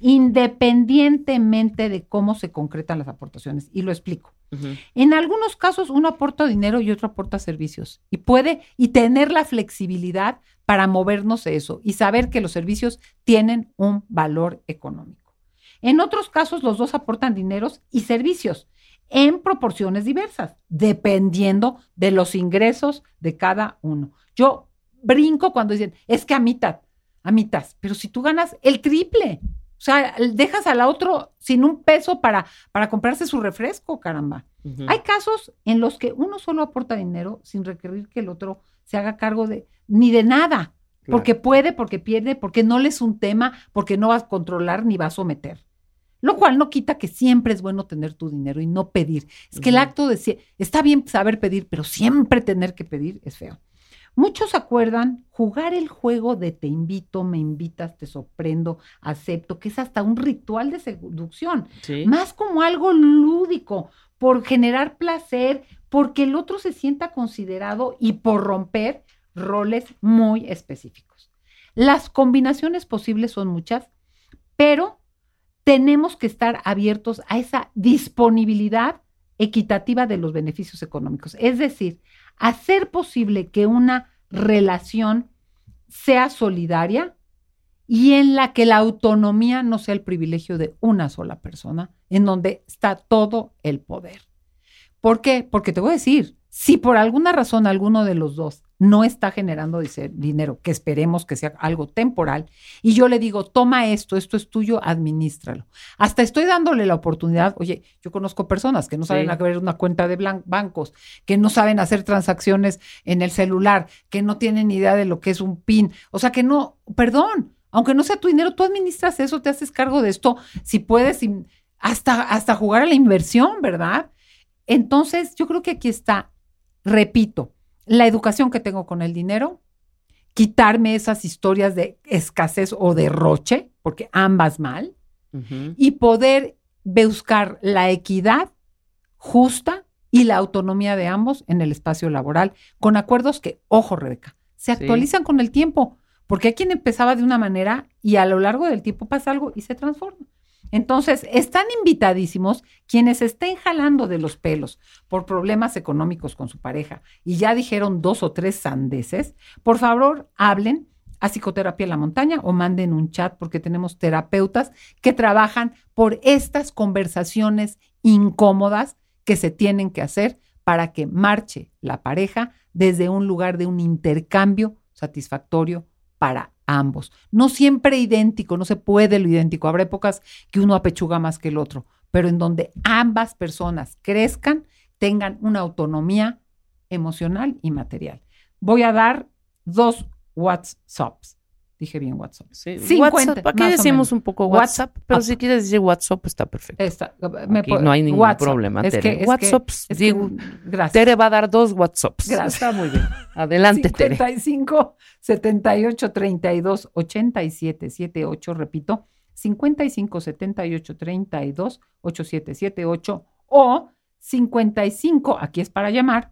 independientemente de cómo se concretan las aportaciones. Y lo explico. En algunos casos uno aporta dinero y otro aporta servicios y tener la flexibilidad para movernos eso y saber que los servicios tienen un valor económico. En otros casos los dos aportan dineros y servicios en proporciones diversas, dependiendo de los ingresos de cada uno. Yo brinco cuando dicen, es que a mitad, pero si tú ganas el triple. O sea, dejas al otro sin un peso para comprarse su refresco, caramba. Hay casos en los que uno solo aporta dinero sin requerir que el otro se haga cargo ni de nada. Claro. Porque puede, porque pierde, porque no le es un tema, porque no vas a controlar ni vas a someter. Lo cual no quita que siempre es bueno tener tu dinero y no pedir. Es que el acto de está bien saber pedir, pero siempre tener que pedir es feo. Muchos acuerdan jugar el juego de te invito, me invitas, te sorprendo, acepto, que es hasta un ritual de seducción, ¿sí? Más como algo lúdico, por generar placer, porque el otro se sienta considerado y por romper roles muy específicos. Las combinaciones posibles son muchas, pero tenemos que estar abiertos a esa disponibilidad equitativa de los beneficios económicos. Es decir, hacer posible que una relación sea solidaria y en la que la autonomía no sea el privilegio de una sola persona, en donde está todo el poder. ¿Por qué? Porque te voy a decir, si por alguna razón alguno de los dos no está generando dinero, que esperemos que sea algo temporal, y yo le digo, toma esto es tuyo, administralo. Hasta estoy dándole la oportunidad, oye, yo conozco personas que no saben abrir una cuenta de bancos, que no saben hacer transacciones en el celular, que no tienen idea de lo que es un PIN, o sea que no, perdón, aunque no sea tu dinero, tú administras eso, te haces cargo de esto, si puedes, hasta jugar a la inversión, ¿verdad? Entonces, yo creo que aquí está, repito, la educación que tengo con el dinero, quitarme esas historias de escasez o derroche, porque ambas mal, y poder buscar la equidad justa y la autonomía de ambos en el espacio laboral, con acuerdos que, ojo, Rebeca, se actualizan con el tiempo, porque hay quien empezaba de una manera y a lo largo del tiempo pasa algo y se transforma. Entonces, están invitadísimos quienes estén jalando de los pelos por problemas económicos con su pareja y ya dijeron 2 o 3 sandeces, por favor, hablen a Psicoterapia en la Montaña o manden un chat porque tenemos terapeutas que trabajan por estas conversaciones incómodas que se tienen que hacer para que marche la pareja desde un lugar de un intercambio satisfactorio para ambos. No siempre idéntico, no se puede lo idéntico. Habrá épocas que uno apechuga más que el otro, pero en donde ambas personas crezcan, tengan una autonomía emocional y material. Voy a dar 2 WhatsApps. Dije bien WhatsApp. Sí, 50, WhatsApp. Aquí decimos un poco WhatsApp, pero si quieres decir WhatsApp está perfecto. Aquí no hay ningún problema, Tere. WhatsApps, digo, gracias. Tere va a dar 2 WhatsApps. Gracias. Está muy bien. Adelante, 55 78 32 87 78, repito, 55 78 32 87 78 o 55, aquí es para llamar,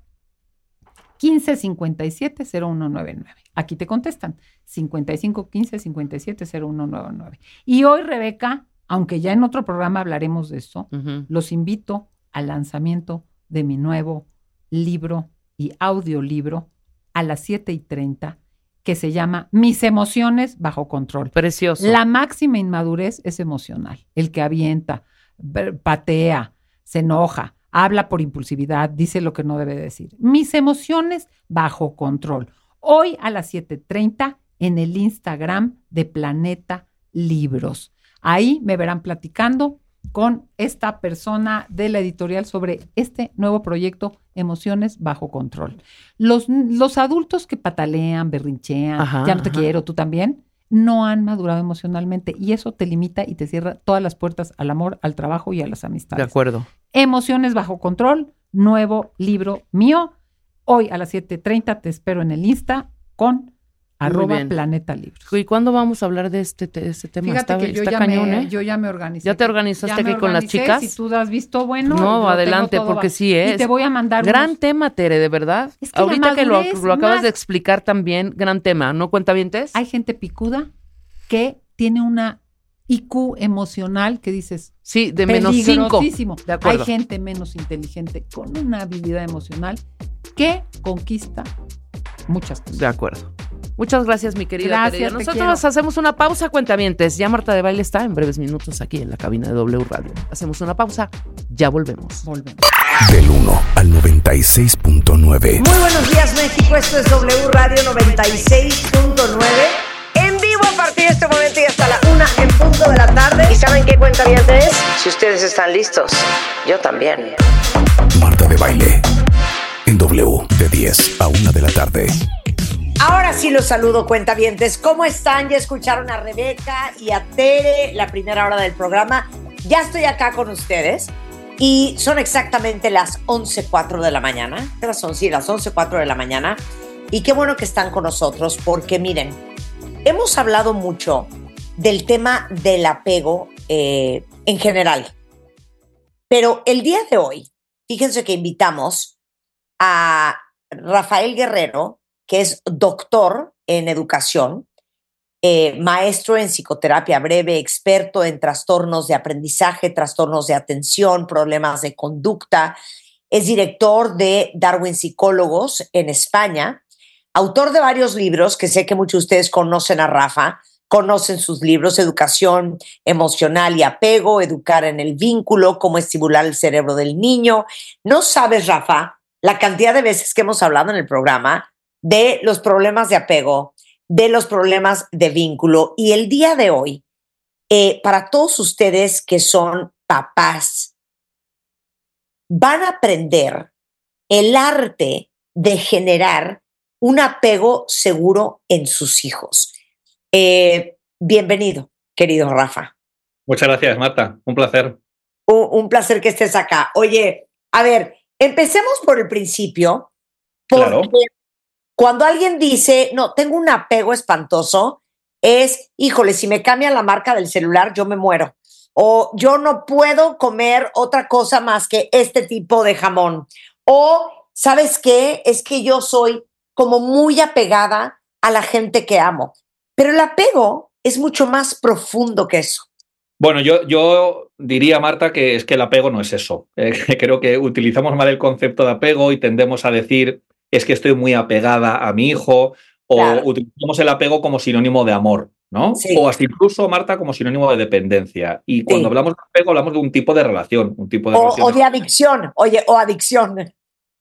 15 57 0199. Aquí te contestan, 55 15 57 0199. Y hoy, Rebeca, aunque ya en otro programa hablaremos de esto, los invito al lanzamiento de mi nuevo libro y audiolibro a las 7:30, que se llama Mis emociones bajo control. Precioso. La máxima inmadurez es emocional. El que avienta, patea, se enoja, habla por impulsividad, dice lo que no debe decir. Mis emociones bajo control. Hoy a las 7:30 en el Instagram de Planeta Libros. Ahí me verán platicando con esta persona de la editorial sobre este nuevo proyecto, Emociones bajo control. Los adultos que patalean, berrinchean, ya no te quiero, tú también, no han madurado emocionalmente y eso te limita y te cierra todas las puertas al amor, al trabajo y a las amistades. De acuerdo. Emociones bajo control, nuevo libro mío. Hoy a las 7:30 te espero en el Insta con @Planeta Libros. ¿Y cuándo vamos a hablar de este tema? Fíjate que yo ya me organicé. ¿Ya te organizaste aquí con las chicas? Si tú has visto, bueno. No, adelante, porque sí es. Y te voy a mandar gran tema, Tere, de verdad. Es que ahorita que lo acabas de explicar también, gran tema, ¿no, cuentavientes? Hay gente picuda que tiene una IQ emocional que dices, Sí, de menos 5. peligrosísimo. De acuerdo. Hay gente menos inteligente con una habilidad emocional que conquista muchas cosas. De acuerdo. Muchas gracias, mi querida. Gracias, Querida. te Nosotros quiero. hacemos una pausa, cuentavientes. Ya Marta de Baile está en breves minutos aquí en la cabina de W Radio. Hacemos una pausa, ya volvemos. Volvemos. Del 1 al 96.9. Muy buenos días, México. Esto es W Radio 96.9. En vivo a partir de este momento y hasta la 1 en punto de la tarde. ¿Y saben qué cuentaviente es? Si ustedes están listos, yo también. Marta de Baile. En W, de 10 a 1 de la tarde. Ahora sí los saludo, cuentavientes. ¿Cómo están? Ya escucharon a Rebeca y a Tere la primera hora del programa. Ya estoy acá con ustedes y son exactamente las 11:04 de la mañana. ¿Qué horas son? Sí, las 11:04 de la mañana. Y qué bueno que están con nosotros porque miren, hemos hablado mucho del tema del apego en general. Pero el día de hoy, fíjense que invitamos a Rafael Guerrero, que es doctor en educación, maestro en psicoterapia breve, experto en trastornos de aprendizaje, trastornos de atención, problemas de conducta. Es director de Darwin Psicólogos en España, autor de varios libros que sé que muchos de ustedes conocen a Rafa, conocen sus libros: Educación Emocional y Apego, Educar en el Vínculo, Cómo estimular el cerebro del niño. No sabes, Rafa, la cantidad de veces que hemos hablado en el programa de los problemas de apego, de los problemas de vínculo. Y el día de hoy, para todos ustedes que son papás, van a aprender el arte de generar un apego seguro en sus hijos. Bienvenido, querido Rafa. Muchas gracias, Marta. Un placer. Un placer que estés acá. Oye, a ver, empecemos por el principio. Porque Claro. cuando alguien dice, no, tengo un apego espantoso, es, híjole, si me cambian la marca del celular, yo me muero. O yo no puedo comer otra cosa más que este tipo de jamón. O, ¿sabes qué? Es que yo soy como muy apegada a la gente que amo. Pero el apego es mucho más profundo que eso. Bueno, yo diría, Marta, que es que el apego no es eso. Creo que utilizamos mal el concepto de apego y tendemos a decir es que estoy muy apegada a mi hijo, o Claro. utilizamos el apego como sinónimo de amor, ¿no? Sí. O hasta incluso, Marta, como sinónimo de dependencia. Y cuando hablamos de apego, hablamos de un tipo de relación, un tipo de relación. O de adicción, oye, o adicción.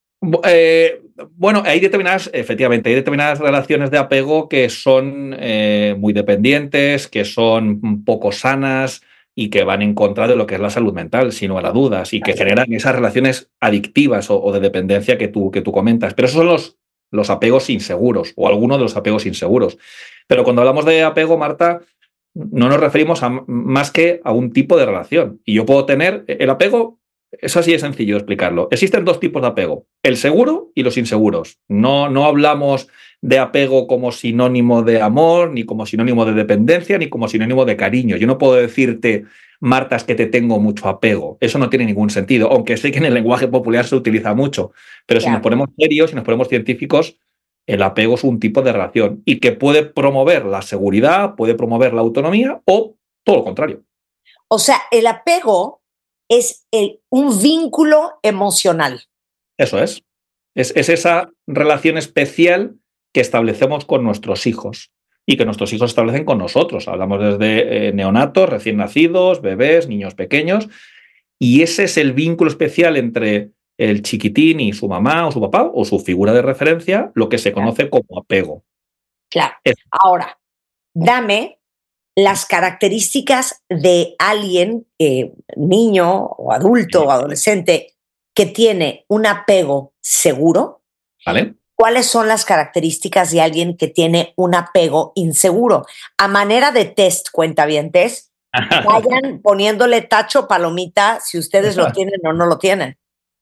Bueno, efectivamente, hay determinadas relaciones de apego que son muy dependientes, que son poco sanas y que van en contra de lo que es la salud mental, sin lugar a dudas, y que generan esas relaciones adictivas o de dependencia que tú comentas. Pero esos son los apegos inseguros, o algunos de los apegos inseguros. Pero cuando hablamos de apego, Marta, no nos referimos a más que a un tipo de relación. Y yo puedo tener el apego. Es así de sencillo de explicarlo. Existen dos tipos de apego, el seguro y los inseguros. No hablamos de apego como sinónimo de amor, ni como sinónimo de dependencia, ni como sinónimo de cariño. Yo no puedo decirte, Marta, es que te tengo mucho apego. Eso no tiene ningún sentido, aunque sé que en el lenguaje popular se utiliza mucho. Pero si nos ponemos serios, si nos ponemos científicos, el apego es un tipo de relación y que puede promover la seguridad, puede promover la autonomía o todo lo contrario. O sea, el apego es un vínculo emocional. Eso es. Es esa relación especial que establecemos con nuestros hijos y que nuestros hijos establecen con nosotros. Hablamos desde neonatos, recién nacidos, bebés, niños pequeños. Y ese es el vínculo especial entre el chiquitín y su mamá o su papá o su figura de referencia, lo que se conoce como apego. Claro. Ahora, dame las características de alguien, niño o adulto o adolescente, que tiene un apego seguro. ¿Vale? ¿Cuáles son las características de alguien que tiene un apego inseguro? A manera de test, cuentavientes, vayan poniéndole tacho, palomita, si ustedes lo tienen o no lo tienen.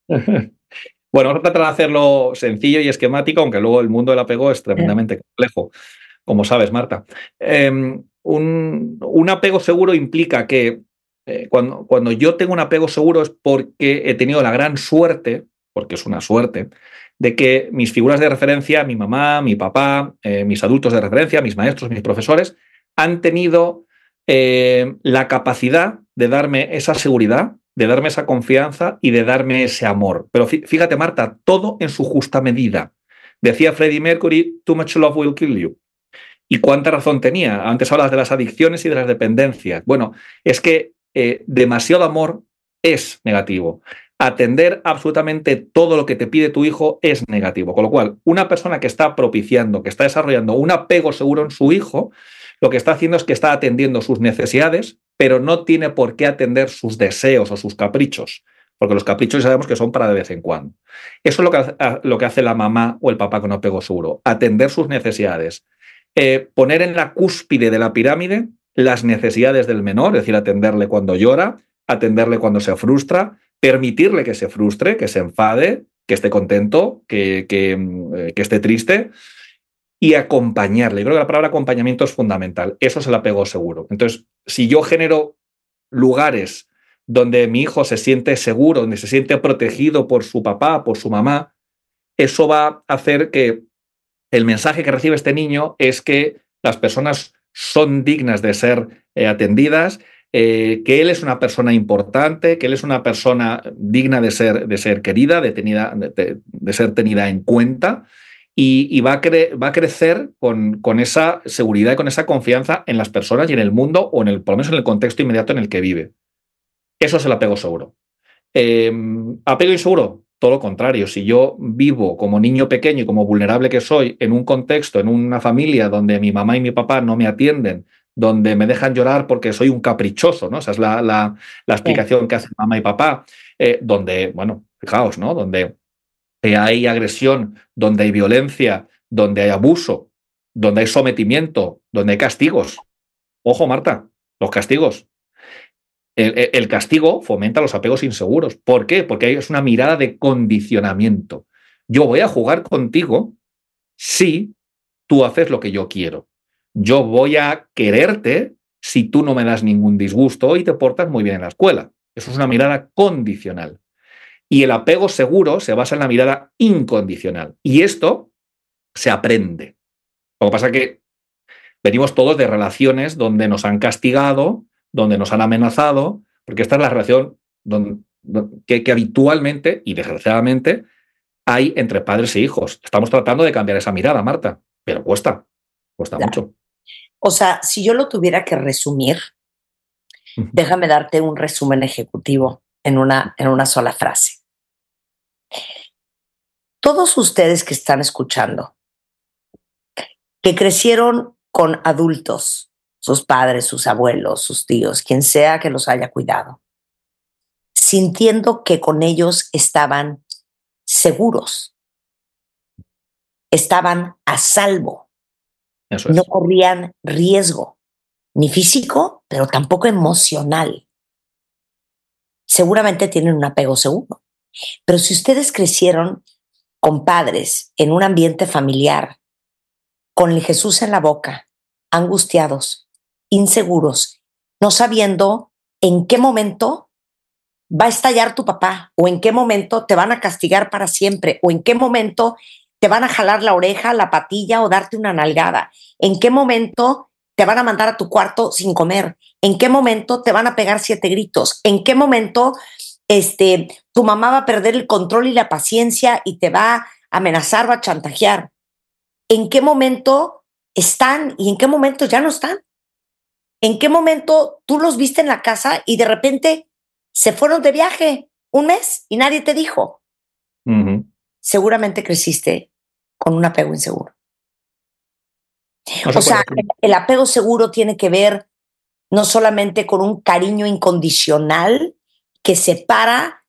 Bueno, vamos a tratar de hacerlo sencillo y esquemático, aunque luego el mundo del apego es tremendamente complejo, como sabes, Marta. Un apego seguro implica que cuando yo tengo un apego seguro es porque he tenido la gran suerte, porque es una suerte, de que mis figuras de referencia, mi mamá, mi papá, mis adultos de referencia, mis maestros, mis profesores, han tenido la capacidad de darme esa seguridad, de darme esa confianza y de darme ese amor. Pero fíjate, Marta, todo en su justa medida. Decía Freddie Mercury, too much love will kill you. ¿Y cuánta razón tenía? Antes hablas de las adicciones y de las dependencias. Bueno, es que demasiado amor es negativo. Atender absolutamente todo lo que te pide tu hijo es negativo. Con lo cual, una persona que está propiciando, que está desarrollando un apego seguro en su hijo, lo que está haciendo es que está atendiendo sus necesidades, pero no tiene por qué atender sus deseos o sus caprichos, porque los caprichos ya sabemos que son para de vez en cuando. Eso es lo que hace la mamá o el papá con apego seguro, atender sus necesidades. Poner en la cúspide de la pirámide las necesidades del menor, es decir, atenderle cuando llora, atenderle cuando se frustra, permitirle que se frustre, que se enfade, que esté contento, que esté triste, y acompañarle. Yo creo que la palabra acompañamiento es fundamental. Eso es el apego seguro. Entonces, si yo genero lugares donde mi hijo se siente seguro, donde se siente protegido por su papá, por su mamá, eso va a hacer que el mensaje que recibe este niño es que las personas son dignas de ser atendidas, que él es una persona importante, que él es una persona digna de ser querida, de ser tenida en cuenta, y va a crecer con esa seguridad y con esa confianza en las personas y en el mundo, o por lo menos en el contexto inmediato en el que vive. Eso es el apego seguro. Apego inseguro, todo lo contrario. Si yo vivo como niño pequeño y como vulnerable que soy en un contexto, en una familia donde mi mamá y mi papá no me atienden, donde me dejan llorar porque soy un caprichoso, ¿no? Esa es la explicación que hacen mamá y papá, donde, bueno, fijaos, ¿no? Donde hay agresión, donde hay violencia, donde hay abuso, donde hay sometimiento, donde hay castigos. Ojo, Marta, los castigos. El castigo fomenta los apegos inseguros. ¿Por qué? Porque es una mirada de condicionamiento. Yo voy a jugar contigo si tú haces lo que yo quiero. Yo voy a quererte si tú no me das ningún disgusto y te portas muy bien en la escuela. Eso es una mirada condicional. Y el apego seguro se basa en la mirada incondicional. Y esto se aprende. Lo que pasa es que venimos todos de relaciones donde nos han castigado, donde nos han amenazado, porque esta es la relación que habitualmente y desgraciadamente hay entre padres e hijos. Estamos tratando de cambiar esa mirada, Marta, pero cuesta mucho. O sea, si yo lo tuviera que resumir, déjame darte un resumen ejecutivo en una sola frase. Todos ustedes que están escuchando, que crecieron con adultos, sus padres, sus abuelos, sus tíos, quien sea que los haya cuidado, sintiendo que con ellos estaban seguros, estaban a salvo, Eso es. no corrían riesgo, ni físico, pero tampoco emocional. Seguramente tienen un apego seguro. Pero si ustedes crecieron con padres en un ambiente familiar, con el Jesús en la boca, angustiados, inseguros, no sabiendo en qué momento va a estallar tu papá, o en qué momento te van a castigar para siempre, o en qué momento te van a jalar la oreja, la patilla o darte una nalgada, en qué momento te van a mandar a tu cuarto sin comer, en qué momento te van a pegar 7 gritos, en qué momento tu mamá va a perder el control y la paciencia y te va a amenazar o a chantajear. ¿En qué momento están y en qué momento ya no están? ¿En qué momento tú los viste en la casa y de repente se fueron de viaje un mes y nadie te dijo? Uh-huh. Seguramente creciste con un apego inseguro. O sea, el apego seguro tiene que ver no solamente con un cariño incondicional que separa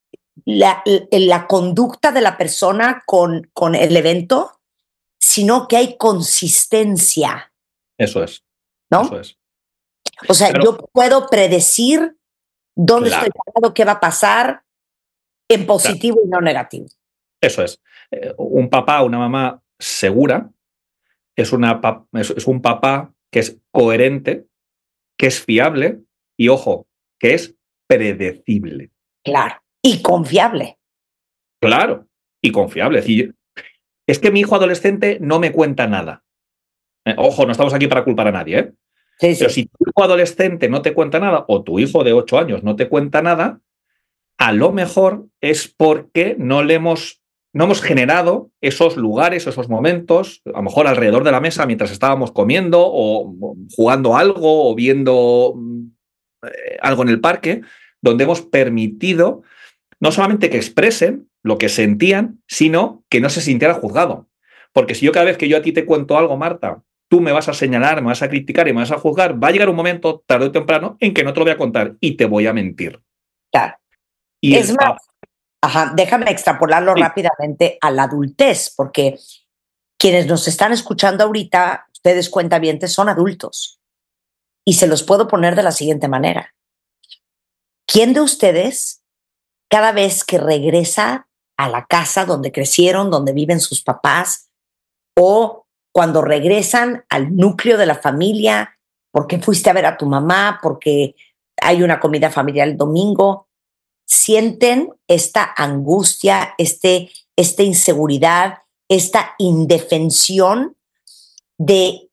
la conducta de la persona con el evento, sino que hay consistencia. Eso es. ¿No? Eso es. O sea, Pero, yo puedo predecir dónde estoy parado, qué va a pasar en positivo y no negativo. Eso es. Un papá, una mamá segura es un papá que es coherente, que es fiable y, ojo, que es predecible. Claro. Y confiable. Claro. Y confiable. Es que mi hijo adolescente no me cuenta nada. Ojo, no estamos aquí para culpar a nadie, ¿eh? Sí, Pero sí. si tu hijo adolescente no te cuenta nada o tu hijo de 8 años no te cuenta nada, a lo mejor es porque no hemos generado esos lugares, esos momentos, a lo mejor alrededor de la mesa mientras estábamos comiendo o jugando algo o viendo algo en el parque, donde hemos permitido no solamente que expresen lo que sentían, sino que no se sintiera juzgado. Porque si yo cada vez que yo a ti te cuento algo, Marta, tú me vas a señalar, me vas a criticar y me vas a juzgar, va a llegar un momento, tarde o temprano, en que no te lo voy a contar y te voy a mentir. Claro. Y Es más, déjame extrapolarlo Sí. rápidamente a la adultez, porque quienes nos están escuchando ahorita, ustedes cuentavientes, son adultos. Y se los puedo poner de la siguiente manera. ¿Quién de ustedes, cada vez que regresa a la casa donde crecieron, donde viven sus papás, o cuando regresan al núcleo de la familia, porque fuiste a ver a tu mamá, porque hay una comida familiar el domingo, sienten esta angustia, esta inseguridad, esta indefensión de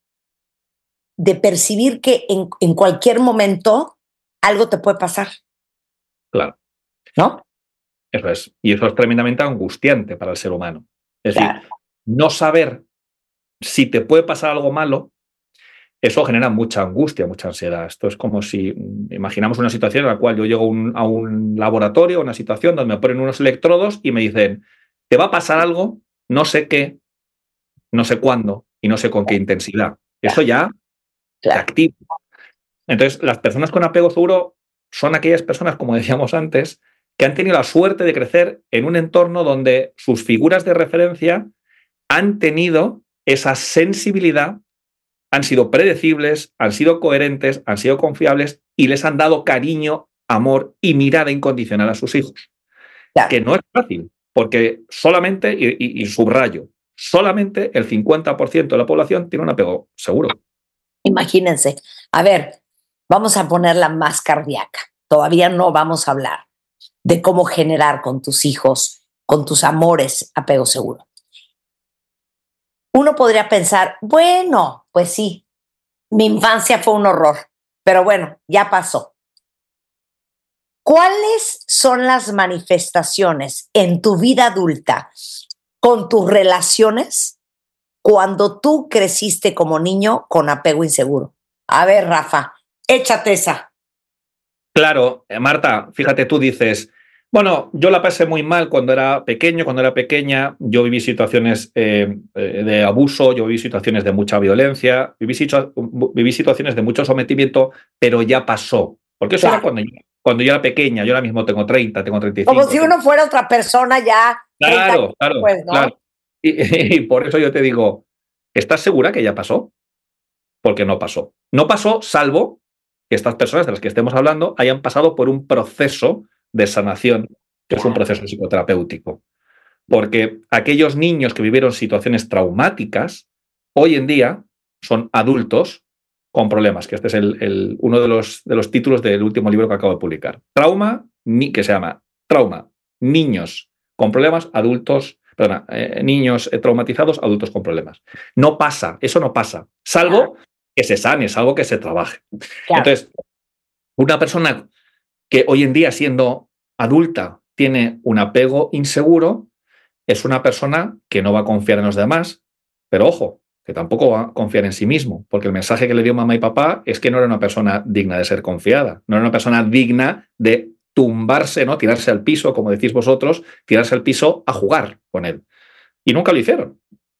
percibir que en cualquier momento algo te puede pasar? Claro. ¿No? Eso es. Y eso es tremendamente angustiante para el ser humano. Es Claro. decir, no saber si te puede pasar algo malo, eso genera mucha angustia, mucha ansiedad. Esto es como si imaginamos una situación en la cual yo llego a un laboratorio, una situación donde me ponen unos electrodos y me dicen, te va a pasar algo, no sé qué, no sé cuándo y no sé con qué intensidad. Eso ya te Claro. activa. Entonces, las personas con apego seguro son aquellas personas, como decíamos antes, que han tenido la suerte de crecer en un entorno donde sus figuras de referencia han tenido esa sensibilidad, han sido predecibles, han sido coherentes, han sido confiables y les han dado cariño, amor y mirada incondicional a sus hijos. Claro. Que no es fácil, porque solamente, y subrayo, solamente el 50% de la población tiene un apego seguro. Imagínense. A ver, vamos a ponerla más cardíaca. Todavía no vamos a hablar de cómo generar con tus hijos, con tus amores, apego seguro. Uno podría pensar, bueno, pues sí, mi infancia fue un horror, pero bueno, ya pasó. ¿Cuáles son las manifestaciones en tu vida adulta con tus relaciones cuando tú creciste como niño con apego inseguro? A ver, Rafa, échate esa. Claro, Marta, fíjate, tú dices, bueno, yo la pasé muy mal cuando era pequeño, cuando era pequeña, yo viví situaciones de abuso, yo viví situaciones de mucha violencia, viví situaciones de mucho sometimiento, pero ya pasó. Porque eso Claro. era cuando yo era pequeña, yo ahora mismo tengo 30, tengo 35. Como si uno fuera otra persona ya 30 años Claro, después, ¿no? claro. Y por eso yo te digo, ¿estás segura que ya pasó? Porque no pasó. No pasó, salvo que estas personas de las que estemos hablando hayan pasado por un proceso de sanación, que es un proceso psicoterapéutico. Porque aquellos niños que vivieron situaciones traumáticas, hoy en día son adultos con problemas, que este es uno de los títulos del último libro que acabo de publicar. Que se llama Trauma, niños con problemas, niños traumatizados, adultos con problemas. No pasa, eso no pasa, salvo que se sane, salvo que se trabaje. Claro. Entonces, una persona que hoy en día, siendo adulta, tiene un apego inseguro, es una persona que no va a confiar en los demás, pero ojo, que tampoco va a confiar en sí mismo, porque el mensaje que le dio mamá y papá es que no era una persona digna de ser confiada, no era una persona digna de tumbarse, ¿no? Tirarse al piso, como decís vosotros, tirarse al piso a jugar con él. Y nunca lo hicieron.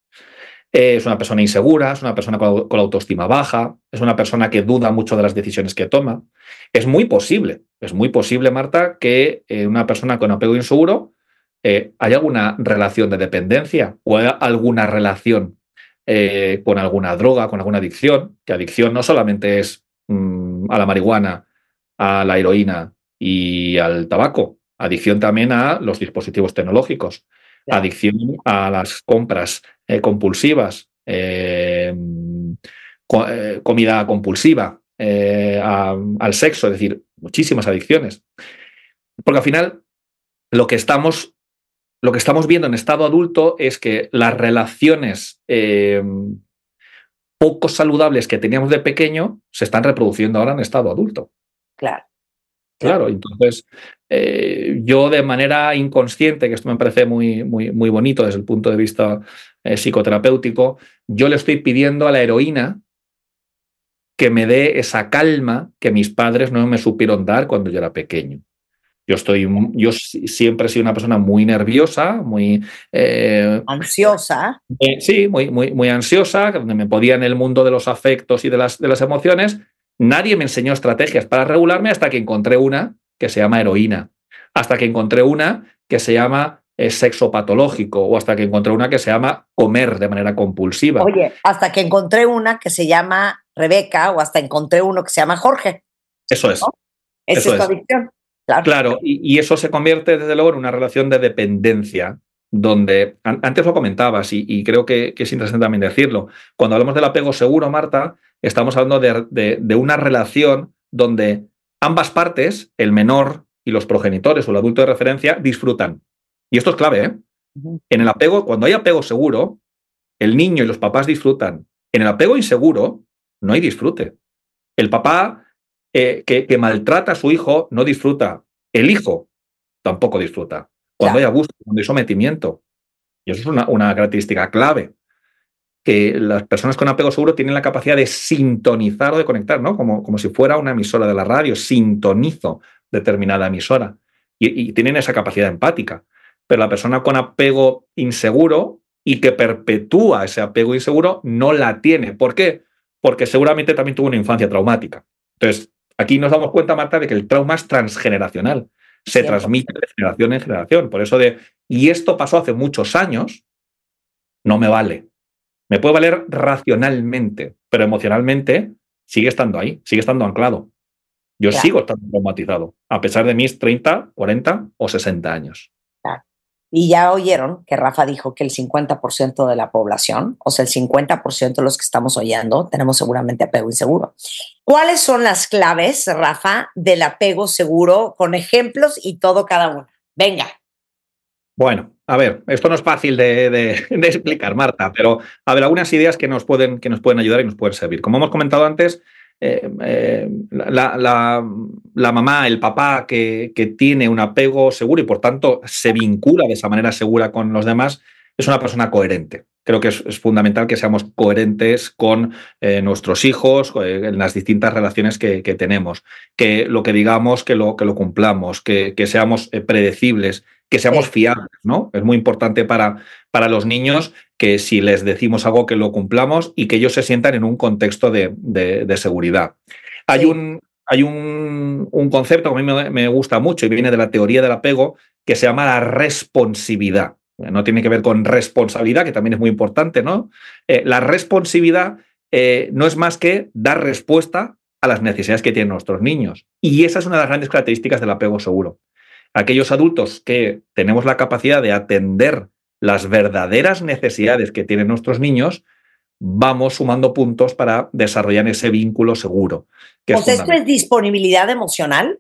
Es una persona insegura, es una persona con la autoestima baja, es una persona que duda mucho de las decisiones que toma. Es muy posible, Marta, que una persona con apego inseguro haya alguna relación de dependencia o haya alguna relación con alguna droga, con alguna adicción, que adicción no solamente es a la marihuana, a la heroína y al tabaco, adicción también a los dispositivos tecnológicos, adicción a las compras compulsivas, comida compulsiva, al sexo, es decir, muchísimas adicciones. Porque al final lo que estamos viendo en estado adulto es que las relaciones poco saludables que teníamos de pequeño se están reproduciendo ahora en estado adulto. Claro. Claro, entonces yo de manera inconsciente, que esto me parece muy, muy, muy bonito desde el punto de vista psicoterapéutico, yo le estoy pidiendo a la heroína que me dé esa calma que mis padres no me supieron dar cuando yo era pequeño. Yo siempre he sido una persona muy nerviosa, muy ansiosa. Sí, muy, muy, muy ansiosa, donde me podía en el mundo de los afectos y de las emociones. Nadie me enseñó estrategias para regularme hasta que encontré una que se llama heroína, hasta que encontré una que se llama sexo patológico o hasta que encontré una que se llama comer de manera compulsiva. Oye, hasta que encontré una que se llama Rebeca o hasta encontré uno que se llama Jorge. Eso es. ¿No? Esa es tu adicción. Claro, y eso se convierte desde luego en una relación de dependencia donde, antes lo comentabas y creo que es interesante también decirlo, cuando hablamos del apego seguro, Marta, estamos hablando de una relación donde ambas partes, el menor y los progenitores o el adulto de referencia, disfrutan. Y esto es clave, ¿eh? En el apego, cuando hay apego seguro, el niño y los papás disfrutan. En el apego inseguro, no hay disfrute. El papá que maltrata a su hijo no disfruta. El hijo tampoco disfruta. Cuando hay abuso, cuando hay sometimiento. Y eso es una característica clave. Que las personas con apego seguro tienen la capacidad de sintonizar o de conectar, ¿no? Como si fuera una emisora de la radio. Sintonizo determinada emisora. Y tienen esa capacidad empática. Pero la persona con apego inseguro y que perpetúa ese apego inseguro no la tiene. ¿Por qué? Porque seguramente también tuvo una infancia traumática. Entonces, aquí nos damos cuenta, Marta, de que el trauma es transgeneracional. Se transmite de generación en generación. Por eso y esto pasó hace muchos años, no me vale. Me puede valer racionalmente, pero emocionalmente sigue estando ahí, sigue estando anclado. Yo sigo estando traumatizado, a pesar de mis 30, 40 o 60 años. Claro. Y ya oyeron que Rafa dijo que el 50% de la población, o sea, el 50% de los que estamos oyendo, tenemos seguramente apego inseguro. ¿Cuáles son las claves, Rafa, del apego seguro, con ejemplos y todo cada uno? Venga. Bueno, a ver, esto no es fácil de explicar, Marta, pero a ver, algunas ideas que nos pueden ayudar y nos pueden servir. Como hemos comentado antes, la mamá, el papá que tiene un apego seguro y por tanto se vincula de esa manera segura con los demás, es una persona coherente. Creo que es fundamental que seamos coherentes con nuestros hijos, en las distintas relaciones que tenemos, que lo que digamos, que lo cumplamos, que seamos predecibles, que seamos fiables, ¿no? Es muy importante para los niños que si les decimos algo que lo cumplamos y que ellos se sientan en un contexto de seguridad. Hay un concepto que a mí me gusta mucho y viene de la teoría del apego que se llama la responsividad. No tiene que ver con responsabilidad, que también es muy importante, ¿no? La responsividad no es más que dar respuesta a las necesidades que tienen nuestros niños. Y esa es una de las grandes características del apego seguro. Aquellos adultos que tenemos la capacidad de atender las verdaderas necesidades que tienen nuestros niños, vamos sumando puntos para desarrollar ese vínculo seguro. Pues esto es disponibilidad emocional.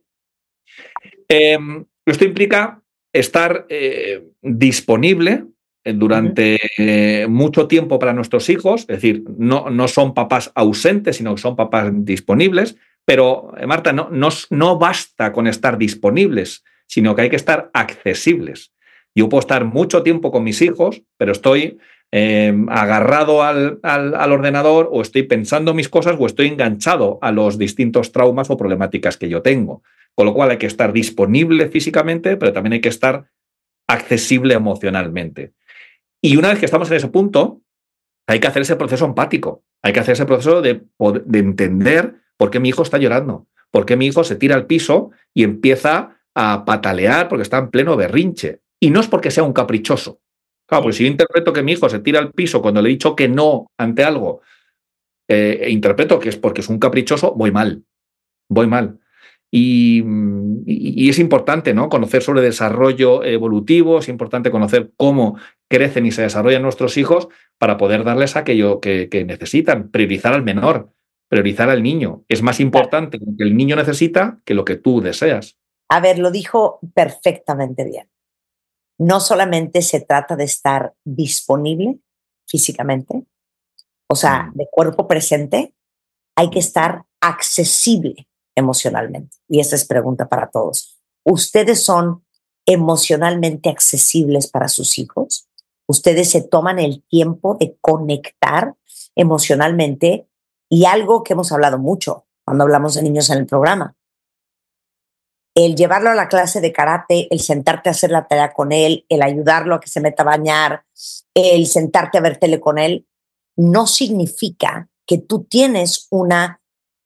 Esto implica estar disponible durante mucho tiempo para nuestros hijos, es decir, no son papás ausentes, sino que son papás disponibles, pero, Marta, no basta con estar disponibles, sino que hay que estar accesibles. Yo puedo estar mucho tiempo con mis hijos, pero estoy agarrado al ordenador o estoy pensando mis cosas o estoy enganchado a los distintos traumas o problemáticas que yo tengo. Con lo cual hay que estar disponible físicamente, pero también hay que estar accesible emocionalmente. Y una vez que estamos en ese punto, hay que hacer ese proceso empático. Hay que hacer ese proceso de entender por qué mi hijo está llorando, por qué mi hijo se tira al piso y empieza a patalear porque está en pleno berrinche. Y no es porque sea un caprichoso. Claro, porque si yo interpreto que mi hijo se tira al piso cuando le he dicho que no ante algo, interpreto que es porque es un caprichoso, voy mal. Y es importante, ¿no?, conocer sobre desarrollo evolutivo, es importante conocer cómo crecen y se desarrollan nuestros hijos para poder darles aquello que necesitan, priorizar al menor, priorizar al niño. Es más importante lo que el niño necesita que lo que tú deseas. A ver, lo dijo perfectamente bien. No solamente se trata de estar disponible físicamente, o sea, de cuerpo presente, hay que estar accesible emocionalmente. Y esa es pregunta para todos. ¿Ustedes son emocionalmente accesibles para sus hijos? ¿Ustedes se toman el tiempo de conectar emocionalmente? Y algo que hemos hablado mucho cuando hablamos de niños en el programa, el llevarlo a la clase de karate, el sentarte a hacer la tarea con él, el ayudarlo a que se meta a bañar, el sentarte a ver tele con él, no significa que tú tienes una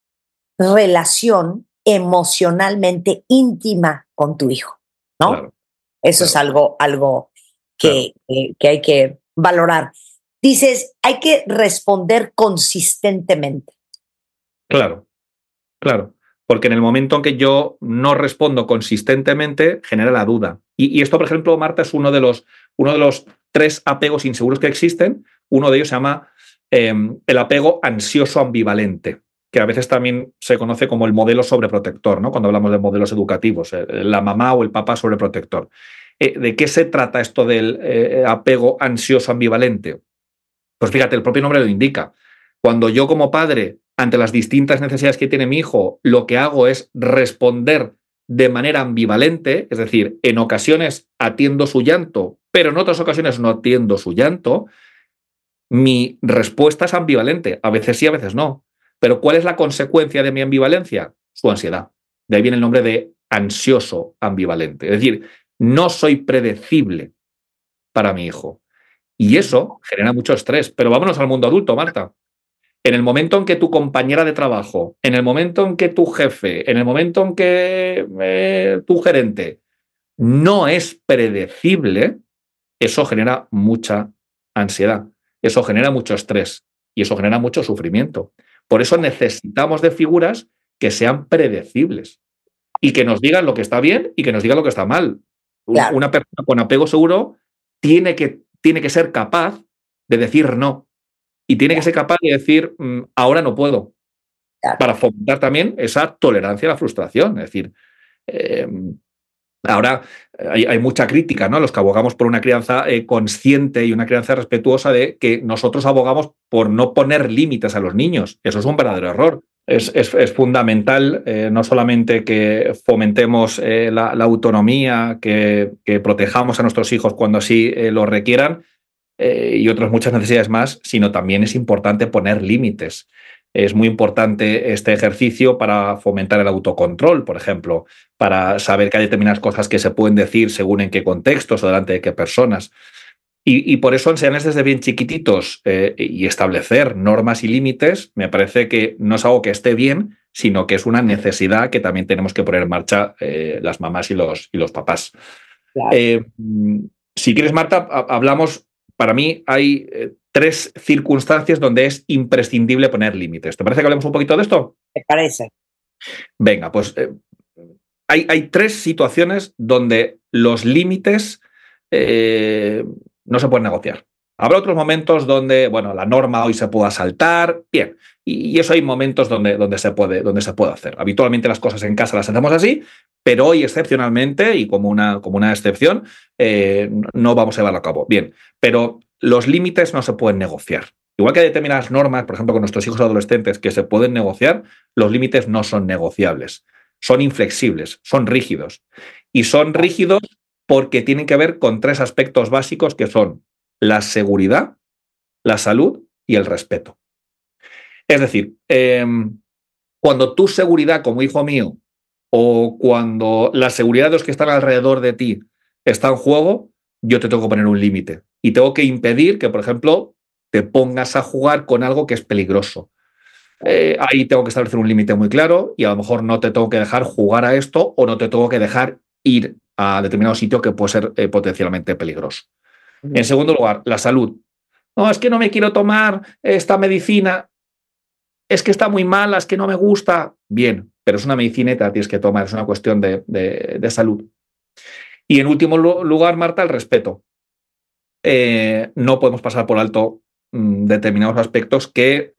relación emocionalmente íntima con tu hijo, ¿no? Claro, Eso es algo que hay que valorar. Dices, hay que responder consistentemente. Claro. Porque en el momento en que yo no respondo consistentemente, genera la duda. Y esto, por ejemplo, Marta, es uno de los 3 apegos inseguros que existen. Uno de ellos se llama el apego ansioso ambivalente, que a veces también se conoce como el modelo sobreprotector, ¿no? Cuando hablamos de modelos educativos, la mamá o el papá sobreprotector. ¿De qué se trata esto del apego ansioso ambivalente? Pues fíjate, el propio nombre lo indica. Cuando yo como padre, ante las distintas necesidades que tiene mi hijo, lo que hago es responder de manera ambivalente, es decir, en ocasiones atiendo su llanto, pero en otras ocasiones no atiendo su llanto, mi respuesta es ambivalente. A veces sí, a veces no. Pero ¿cuál es la consecuencia de mi ambivalencia? Su ansiedad. De ahí viene el nombre de ansioso ambivalente. Es decir, no soy predecible para mi hijo. Y eso genera mucho estrés. Pero vámonos al mundo adulto, Marta. En el momento en que tu compañera de trabajo, en el momento en que tu jefe, en el momento en que tu gerente no es predecible, eso genera mucha ansiedad, eso genera mucho estrés y eso genera mucho sufrimiento. Por eso necesitamos de figuras que sean predecibles y que nos digan lo que está bien y que nos digan lo que está mal. Claro. Una persona con apego seguro tiene que ser capaz de decir no. Y tiene que ser capaz de decir, ahora no puedo, para fomentar también esa tolerancia a la frustración. Es decir, ahora hay mucha crítica, ¿no? Los que abogamos por una crianza consciente y una crianza respetuosa, de que nosotros abogamos por no poner límites a los niños. Eso es un verdadero error. Es fundamental no solamente que fomentemos la autonomía, que protejamos a nuestros hijos cuando así lo requieran, y otras muchas necesidades más, sino también es importante poner límites. Es muy importante este ejercicio para fomentar el autocontrol, por ejemplo, para saber que hay determinadas cosas que se pueden decir según en qué contextos o delante de qué personas. Y por eso enseñarles desde bien chiquititos y establecer normas y límites, me parece que no es algo que esté bien, sino que es una necesidad que también tenemos que poner en marcha las mamás y los papás. Claro. Si quieres, Marta, hablamos. Para mí hay 3 circunstancias donde es imprescindible poner límites. ¿Te parece que hablemos un poquito de esto? Me parece. Venga, pues hay 3 situaciones donde los límites no se pueden negociar. Habrá otros momentos donde, bueno, la norma hoy se pueda saltar, bien, y eso hay momentos donde se puede hacer. Habitualmente las cosas en casa las hacemos así, pero hoy excepcionalmente y como una excepción no vamos a llevarlo a cabo. Bien, pero los límites no se pueden negociar. Igual que hay determinadas normas, por ejemplo, con nuestros hijos adolescentes, que se pueden negociar, los límites no son negociables. Son inflexibles, son rígidos. Y son rígidos porque tienen que ver con 3 aspectos básicos, que son la seguridad, la salud y el respeto. Es decir, cuando tu seguridad como hijo mío o cuando la seguridad de los que están alrededor de ti está en juego, yo te tengo que poner un límite y tengo que impedir que, por ejemplo, te pongas a jugar con algo que es peligroso. Ahí tengo que establecer un límite muy claro y a lo mejor no te tengo que dejar jugar a esto o no te tengo que dejar ir a determinado sitio que puede ser potencialmente peligroso. En segundo lugar, la salud. No, es que no me quiero tomar esta medicina, es que está muy mala, es que no me gusta. Bien, pero es una medicina y te la tienes que tomar, es una cuestión de salud. Y en último lugar, Marta, el respeto. No podemos pasar por alto determinados aspectos que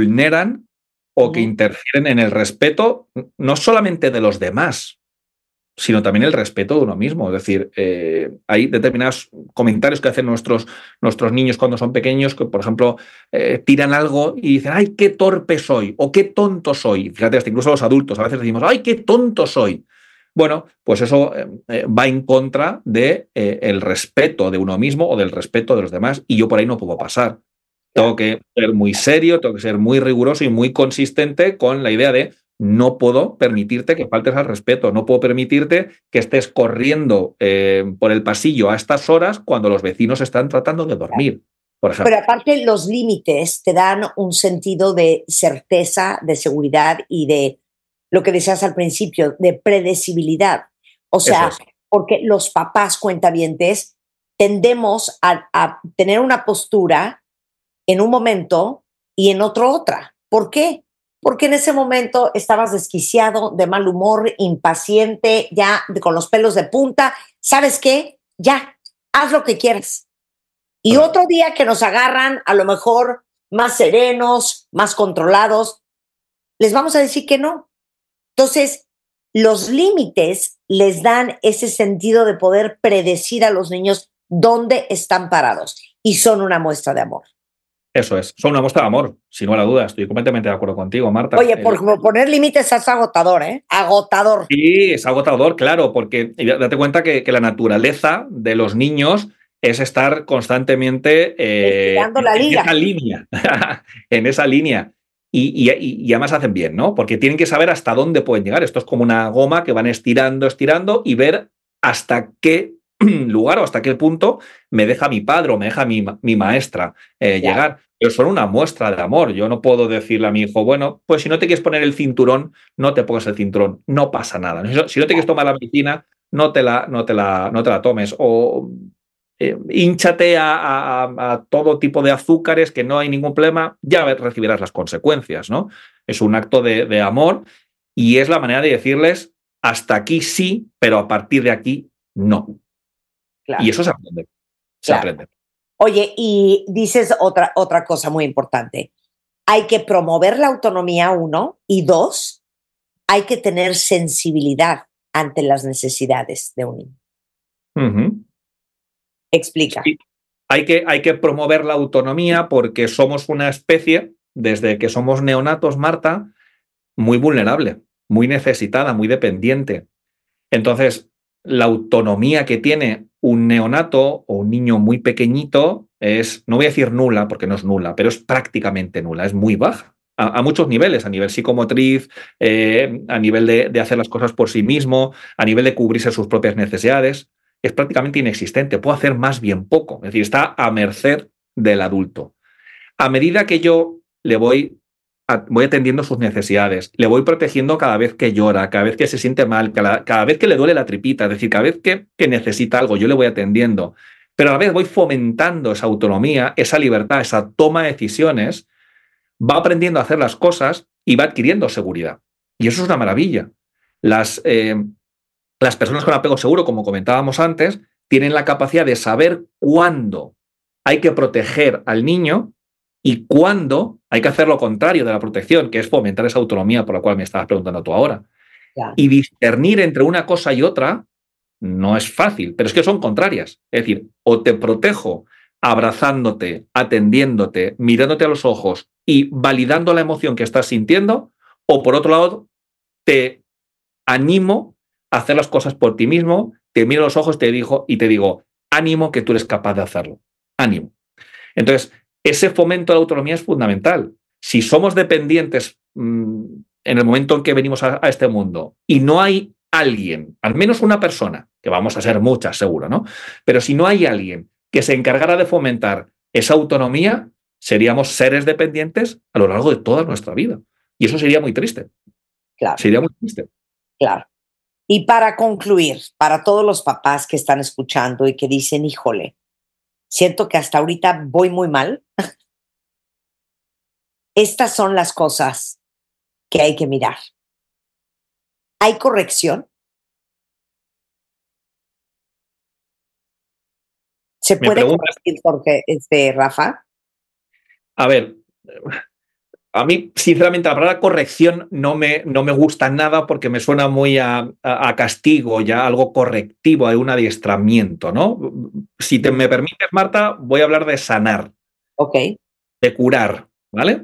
vulneran o que interfieren en el respeto, no solamente de los demás, sino también el respeto de uno mismo. Es decir, hay determinados comentarios que hacen nuestros niños cuando son pequeños, que, por ejemplo, tiran algo y dicen, ¡ay, qué torpe soy! O ¡qué tonto soy! Fíjate, hasta incluso los adultos a veces decimos, ¡ay, qué tonto soy! Bueno, pues eso va en contra de el respeto de uno mismo o del respeto de los demás, y yo por ahí no puedo pasar. Tengo que ser muy serio, tengo que ser muy riguroso y muy consistente con la idea de no puedo permitirte que faltes al respeto, no puedo permitirte que estés corriendo por el pasillo a estas horas cuando los vecinos están tratando de dormir, por ejemplo. Pero aparte los límites te dan un sentido de certeza, de seguridad y de lo que decías al principio, de predecibilidad. O sea, Eso es. porque los papás cuentavientes tendemos a tener una postura en un momento y en otro otra. ¿Por qué? Porque en ese momento estabas desquiciado, de mal humor, impaciente, ya con los pelos de punta. ¿Sabes qué? Ya, haz lo que quieras. Y otro día que nos agarran, a lo mejor más serenos, más controlados, les vamos a decir que no. Entonces, los límites les dan ese sentido de poder predecir a los niños dónde están parados y son una muestra de amor. Eso es, son una muestra de amor, sin lugar a dudas. Estoy completamente de acuerdo contigo, Marta. Oye, por poner límites es agotador, ¿eh? Agotador. Sí, es agotador, claro, porque date cuenta que la naturaleza de los niños es estar constantemente Estirando la liga. en esa línea, en esa línea. Y además hacen bien, ¿no? Porque tienen que saber hasta dónde pueden llegar. Esto es como una goma que van estirando, estirando y ver hasta qué lugar o hasta qué punto me deja mi padre o me deja mi maestra llegar. Pero son una muestra de amor. Yo no puedo decirle a mi hijo, bueno, pues si no te quieres poner el cinturón, no te pongas el cinturón, no pasa nada. Si no te quieres tomar la medicina, no te la tomes. O hínchate a todo tipo de azúcares, que no hay ningún problema, ya recibirás las consecuencias, ¿no? Es un acto de amor y es la manera de decirles, hasta aquí sí, pero a partir de aquí no. Claro. Y eso se aprende. Se aprende. Oye, y dices otra cosa muy importante. Hay que promover la autonomía, 1, y 2, hay que tener sensibilidad ante las necesidades de un niño. Uh-huh. Explica. Sí. Hay que promover la autonomía porque somos una especie, desde que somos neonatos, Marta, muy vulnerable, muy necesitada, muy dependiente. Entonces, la autonomía que tiene un neonato o un niño muy pequeñito es, no voy a decir nula, porque no es nula, pero es prácticamente nula, es muy baja. A muchos niveles, a nivel psicomotriz, a nivel de hacer las cosas por sí mismo, a nivel de cubrirse sus propias necesidades, es prácticamente inexistente, puede hacer más bien poco, es decir, está a merced del adulto. A medida que yo le voy atendiendo sus necesidades, le voy protegiendo cada vez que llora, cada vez que se siente mal, cada vez que le duele la tripita, es decir, cada vez que necesita algo, yo le voy atendiendo, pero a la vez voy fomentando esa autonomía, esa libertad, esa toma de decisiones, va aprendiendo a hacer las cosas y va adquiriendo seguridad. Y eso es una maravilla. Las personas con apego seguro, como comentábamos antes, tienen la capacidad de saber cuándo hay que proteger al niño y cuándo hay que hacer lo contrario de la protección, que es fomentar esa autonomía por la cual me estabas preguntando tú ahora. Ya. Y discernir entre una cosa y otra no es fácil, pero es que son contrarias. Es decir, o te protejo abrazándote, atendiéndote, mirándote a los ojos y validando la emoción que estás sintiendo, o por otro lado, te animo a hacer las cosas por ti mismo, te miro a los ojos y te digo, ánimo que tú eres capaz de hacerlo. Ánimo. Entonces, ese fomento de la autonomía es fundamental. Si somos dependientes en el momento en que venimos a este mundo y no hay alguien, al menos una persona, que vamos a ser muchas seguro, ¿no? Pero si no hay alguien que se encargara de fomentar esa autonomía, seríamos seres dependientes a lo largo de toda nuestra vida. Y eso sería muy triste. Claro. Sería muy triste. Claro. Y para concluir, para todos los papás que están escuchando y que dicen, híjole, siento que hasta ahorita voy muy mal, estas son las cosas que hay que mirar. ¿Hay corrección? ¿Se puede corregir, porque Rafa? A ver, a mí, sinceramente, la palabra corrección no me gusta nada porque me suena muy a castigo, ya algo correctivo, a un adiestramiento, ¿no? Si me permites, Marta, voy a hablar de sanar. Ok. De curar, ¿vale?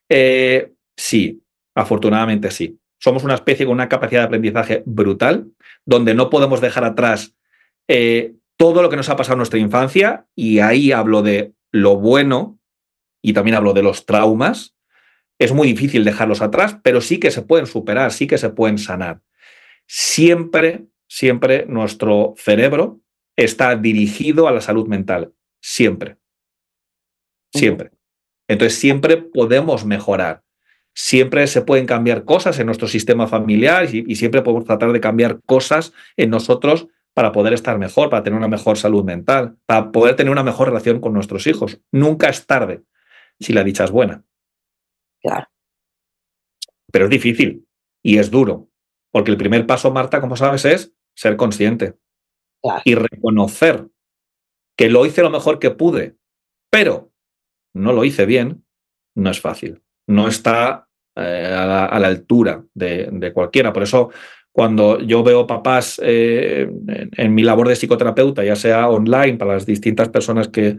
Sí, afortunadamente sí. Somos una especie con una capacidad de aprendizaje brutal, donde no podemos dejar atrás todo lo que nos ha pasado en nuestra infancia, y ahí hablo de lo bueno y también hablo de los traumas. Es muy difícil dejarlos atrás, pero sí que se pueden superar, sí que se pueden sanar. Siempre, siempre nuestro cerebro está dirigido a la salud mental. Siempre. Siempre. Entonces siempre podemos mejorar. Siempre se pueden cambiar cosas en nuestro sistema familiar y siempre podemos tratar de cambiar cosas en nosotros para poder estar mejor, para tener una mejor salud mental, para poder tener una mejor relación con nuestros hijos. Nunca es tarde si la dicha es buena. Claro. Pero es difícil y es duro, porque el primer paso, Marta, como sabes, es ser consciente. Claro. Y reconocer que lo hice lo mejor que pude, pero no lo hice bien. No es fácil. No está a la altura de cualquiera. Por eso, cuando yo veo papás en mi labor de psicoterapeuta, ya sea online para las distintas personas que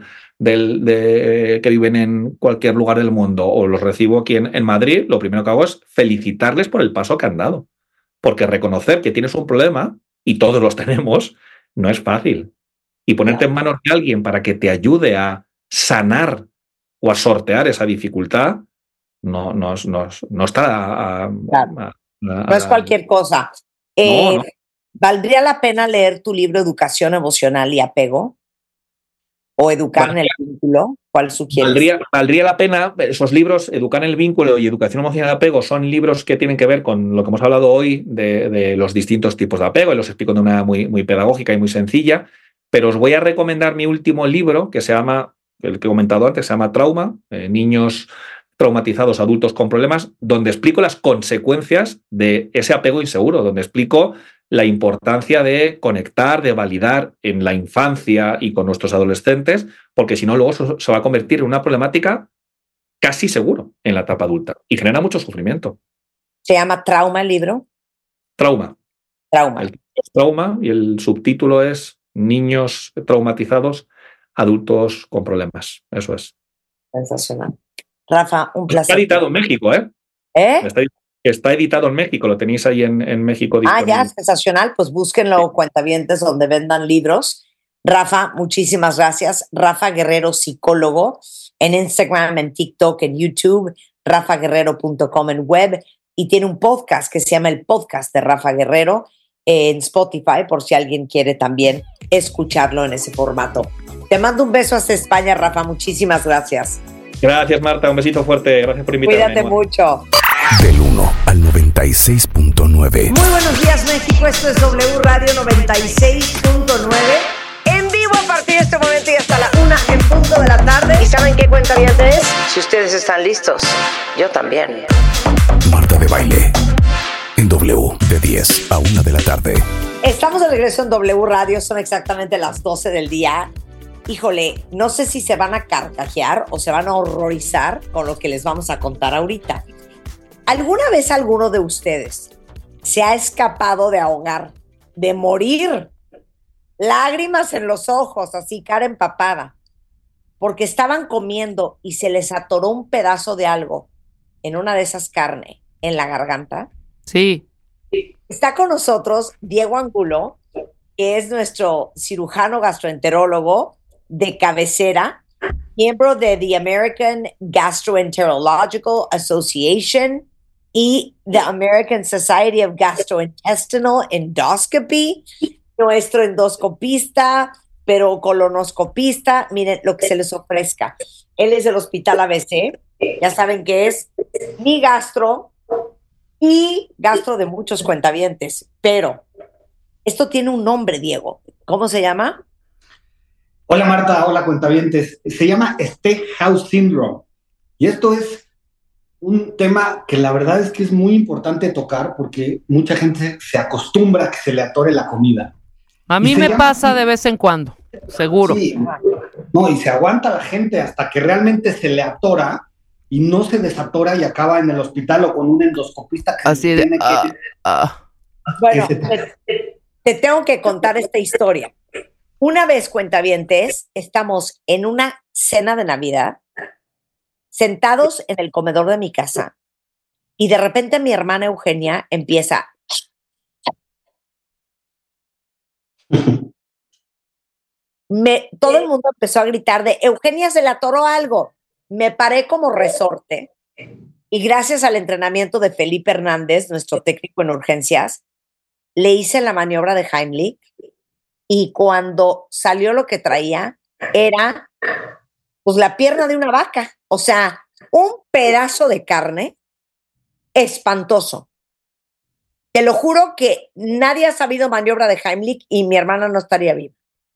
viven en cualquier lugar del mundo, o los recibo aquí en Madrid, lo primero que hago es felicitarles por el paso que han dado. Porque reconocer que tienes un problema, y todos los tenemos, no es fácil. Y ponerte en manos de alguien para que te ayude a sanar o a sortear esa dificultad, no está no es cualquier cosa. No. ¿Valdría la pena leer tu libro Educación Emocional y Apego? ¿O Educar en el Vínculo? ¿Cuál sugieres? Valdría la pena. Esos libros, Educar en el Vínculo y Educación Emocional y Apego, son libros que tienen que ver con lo que hemos hablado hoy de los distintos tipos de apego, y los explico de una manera muy, muy pedagógica y muy sencilla. Pero os voy a recomendar mi último libro, que se llama, el que he comentado antes, se llama Trauma, niños traumatizados, adultos con problemas, donde explico las consecuencias de ese apego inseguro, donde explico la importancia de conectar, de validar en la infancia y con nuestros adolescentes, porque si no, luego eso se va a convertir en una problemática casi seguro en la etapa adulta y genera mucho sufrimiento. ¿Se llama Trauma el libro? Trauma. Trauma. Trauma, y el subtítulo es Niños traumatizados, adultos con problemas. Eso es. Sensacional. Rafa, un placer. Está editado en México, ¿eh? Está editado en México, lo tenéis ahí en México disponible. Ya, sensacional. Pues búsquenlo, cuentavientes, donde vendan libros. Rafa, muchísimas gracias. Rafa Guerrero, psicólogo, en Instagram, en TikTok, en YouTube, rafaguerrero.com en web, y tiene un podcast que se llama El Podcast de Rafa Guerrero en Spotify, por si alguien quiere también escucharlo en ese formato. Te mando un beso hasta España, Rafa. Muchísimas gracias. Gracias, Marta. Un besito fuerte. Gracias por invitarme. Cuídate mucho. Del 1 al 96.9. Muy buenos días, México. Esto es W Radio 96.9. En vivo a partir de este momento y hasta la 1 en punto de la tarde. ¿Y saben qué cuentavientes? Si ustedes están listos, yo también. Marta de Baile. En W, de 10 a 1 de la tarde. Estamos de regreso en W Radio. Son exactamente las 12 del día. Híjole, no sé si se van a carcajear o se van a horrorizar con lo que les vamos a contar ahorita. ¿Alguna vez alguno de ustedes se ha escapado de ahogar, de morir, lágrimas en los ojos, así cara empapada, porque estaban comiendo y se les atoró un pedazo de algo en una de esas carnes en la garganta? Sí. Está con nosotros Diego Angulo, que es nuestro cirujano gastroenterólogo de cabecera, miembro de the American Gastroenterological Association y the American Society of Gastrointestinal Endoscopy, nuestro endoscopista, pero colonoscopista, miren lo que se les ofrezca. Él es del Hospital ABC, ya saben que es mi gastro y gastro de muchos cuentavientes, pero esto tiene un nombre, Diego. ¿Cómo se llama? Hola Marta, hola cuentavientes. Se llama Steakhouse Syndrome. Y esto es un tema que la verdad es que es muy importante tocar porque mucha gente se acostumbra a que se le atore la comida. A mí me pasa de vez en cuando, seguro. Sí, no, y se aguanta la gente hasta que realmente se le atora y no se desatora y acaba en el hospital o con un endoscopista que Así de, tiene Bueno, que... te tengo que contar esta historia. Una vez, cuentavientes, estamos en una cena de Navidad, sentados en el comedor de mi casa, y de repente mi hermana Eugenia empieza... Todo el mundo empezó a gritar de Eugenia se le atoró algo. Me paré como resorte y gracias al entrenamiento de Felipe Hernández, nuestro técnico en urgencias, le hice la maniobra de Heimlich y cuando salió lo que traía era pues la pierna de una vaca, o sea, un pedazo de carne espantoso. Te lo juro que nadie ha sabido maniobra de Heimlich y mi hermana no estaría viva.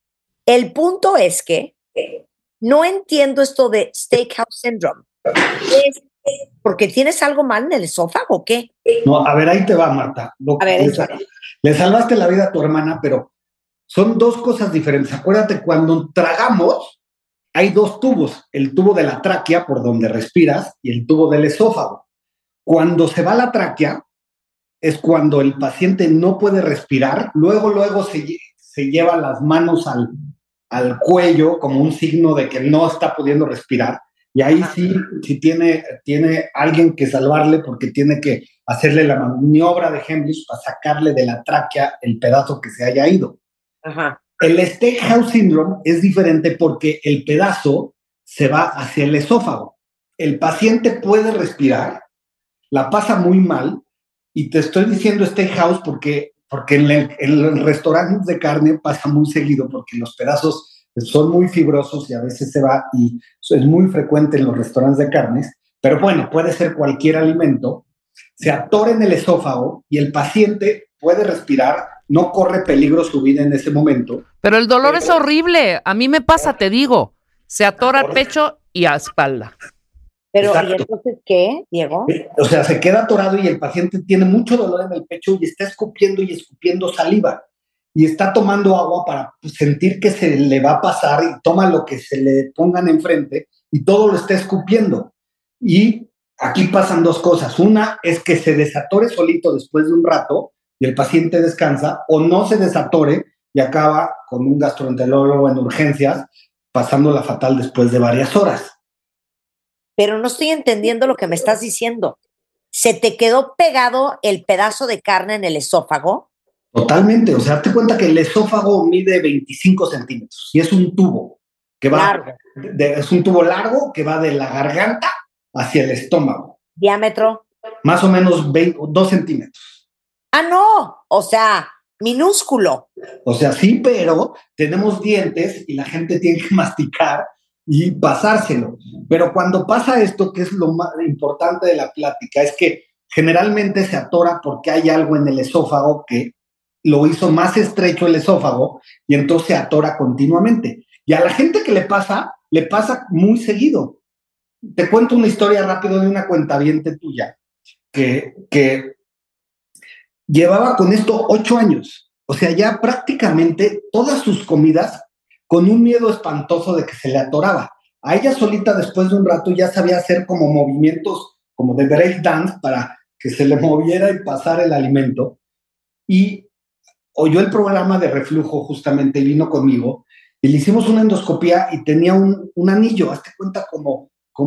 El punto es que no entiendo esto de Steakhouse Syndrome. ¿Es porque tienes algo mal en el esófago o qué? No, a ver, ahí te va, Marta. A ver, le salvaste la vida a tu hermana, pero son dos cosas diferentes. Acuérdate, cuando tragamos, hay dos tubos. El tubo de la tráquea, por donde respiras, y el tubo del esófago. Cuando se va la tráquea, es cuando el paciente no puede respirar. Luego se lleva las manos al cuello como un signo de que no está pudiendo respirar. Y ahí sí tiene alguien que salvarle porque tiene que hacerle la maniobra de Heimlich para sacarle de la tráquea el pedazo que se haya ido. Ajá. El Steakhouse Syndrome es diferente porque el pedazo se va hacia el esófago. El paciente puede respirar, la pasa muy mal, y te estoy diciendo Steakhouse porque en los restaurantes de carne pasa muy seguido porque los pedazos son muy fibrosos y a veces se va, y es muy frecuente en los restaurantes de carnes, pero bueno, puede ser cualquier alimento, se atora en el esófago y el paciente puede respirar, no corre peligro su vida en ese momento. Pero el dolor es horrible. A mí me pasa, te digo. Se atora al pecho y a espalda. Pero, Exacto. ¿y entonces qué, Diego? O sea, se queda atorado y el paciente tiene mucho dolor en el pecho y está escupiendo y escupiendo saliva. Y está tomando agua para sentir que se le va a pasar y toma lo que se le pongan enfrente y todo lo está escupiendo. Y aquí pasan dos cosas. Una es que se desatore solito después de un rato y el paciente descansa, o no se desatore y acaba con un gastroenterólogo en urgencias pasándola fatal después de varias horas. Pero no estoy entendiendo lo que me estás diciendo. ¿Se te quedó pegado el pedazo de carne en el esófago? Totalmente, o sea, date cuenta que el esófago mide 25 centímetros y es un tubo que va, es un tubo largo que va de la garganta hacia el estómago. ¿Diámetro? Más o menos 2 centímetros. ¡Ah, no! O sea, minúsculo. O sea, sí, pero tenemos dientes y la gente tiene que masticar y pasárselo. Pero cuando pasa esto, que es lo más importante de la plática, es que generalmente se atora porque hay algo en el esófago que lo hizo más estrecho el esófago y entonces se atora continuamente. Y a la gente que le pasa muy seguido. Te cuento una historia rápido de una cuentaviente tuya que llevaba con esto 8 años. O sea, ya prácticamente todas sus comidas con un miedo espantoso de que se le atoraba. A ella solita después de un rato ya sabía hacer como movimientos como de break dance para que se le moviera y pasara el alimento. Y oyó el programa de reflujo justamente y vino conmigo y le hicimos una endoscopía y tenía un anillo, hazte cuenta como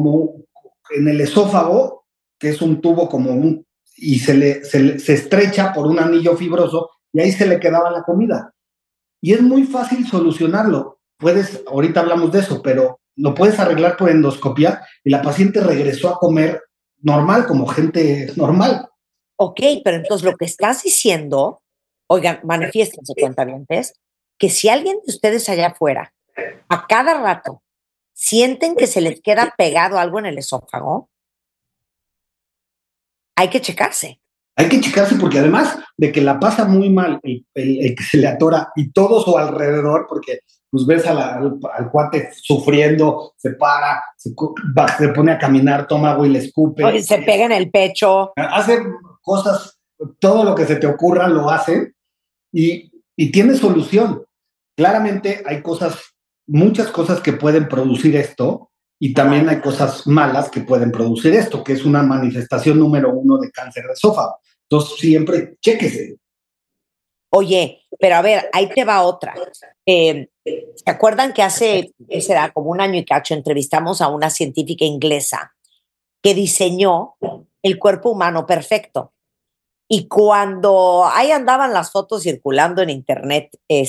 en el esófago, que es un tubo y se estrecha por un anillo fibroso y ahí se le quedaba la comida. Y es muy fácil solucionarlo. Ahorita hablamos de eso, pero lo puedes arreglar por endoscopía y la paciente regresó a comer normal, como gente normal. Ok, pero entonces lo que estás diciendo, oigan, manifiéstense, cuentavientes, que si alguien de ustedes allá afuera, a cada rato, sienten que se les queda pegado algo en el esófago, hay que checarse. Hay que checarse porque además de que la pasa muy mal el que se le atora y todo su alrededor, porque pues ves al cuate sufriendo, se para, se pone a caminar, toma agua y le escupe. Oye, se pega en el pecho. Hace cosas, todo lo que se te ocurra lo hace y tiene solución. Claramente hay muchas cosas que pueden producir esto Y también hay cosas malas que pueden producir esto, que es una manifestación número 1 de cáncer de esófago. Entonces, siempre chéquese. Oye, pero a ver, ahí te va otra. ¿Se acuerdan que hace, ¿qué será? Como un año y cacho, entrevistamos a una científica inglesa que diseñó el cuerpo humano perfecto? Y cuando ahí andaban las fotos circulando en internet,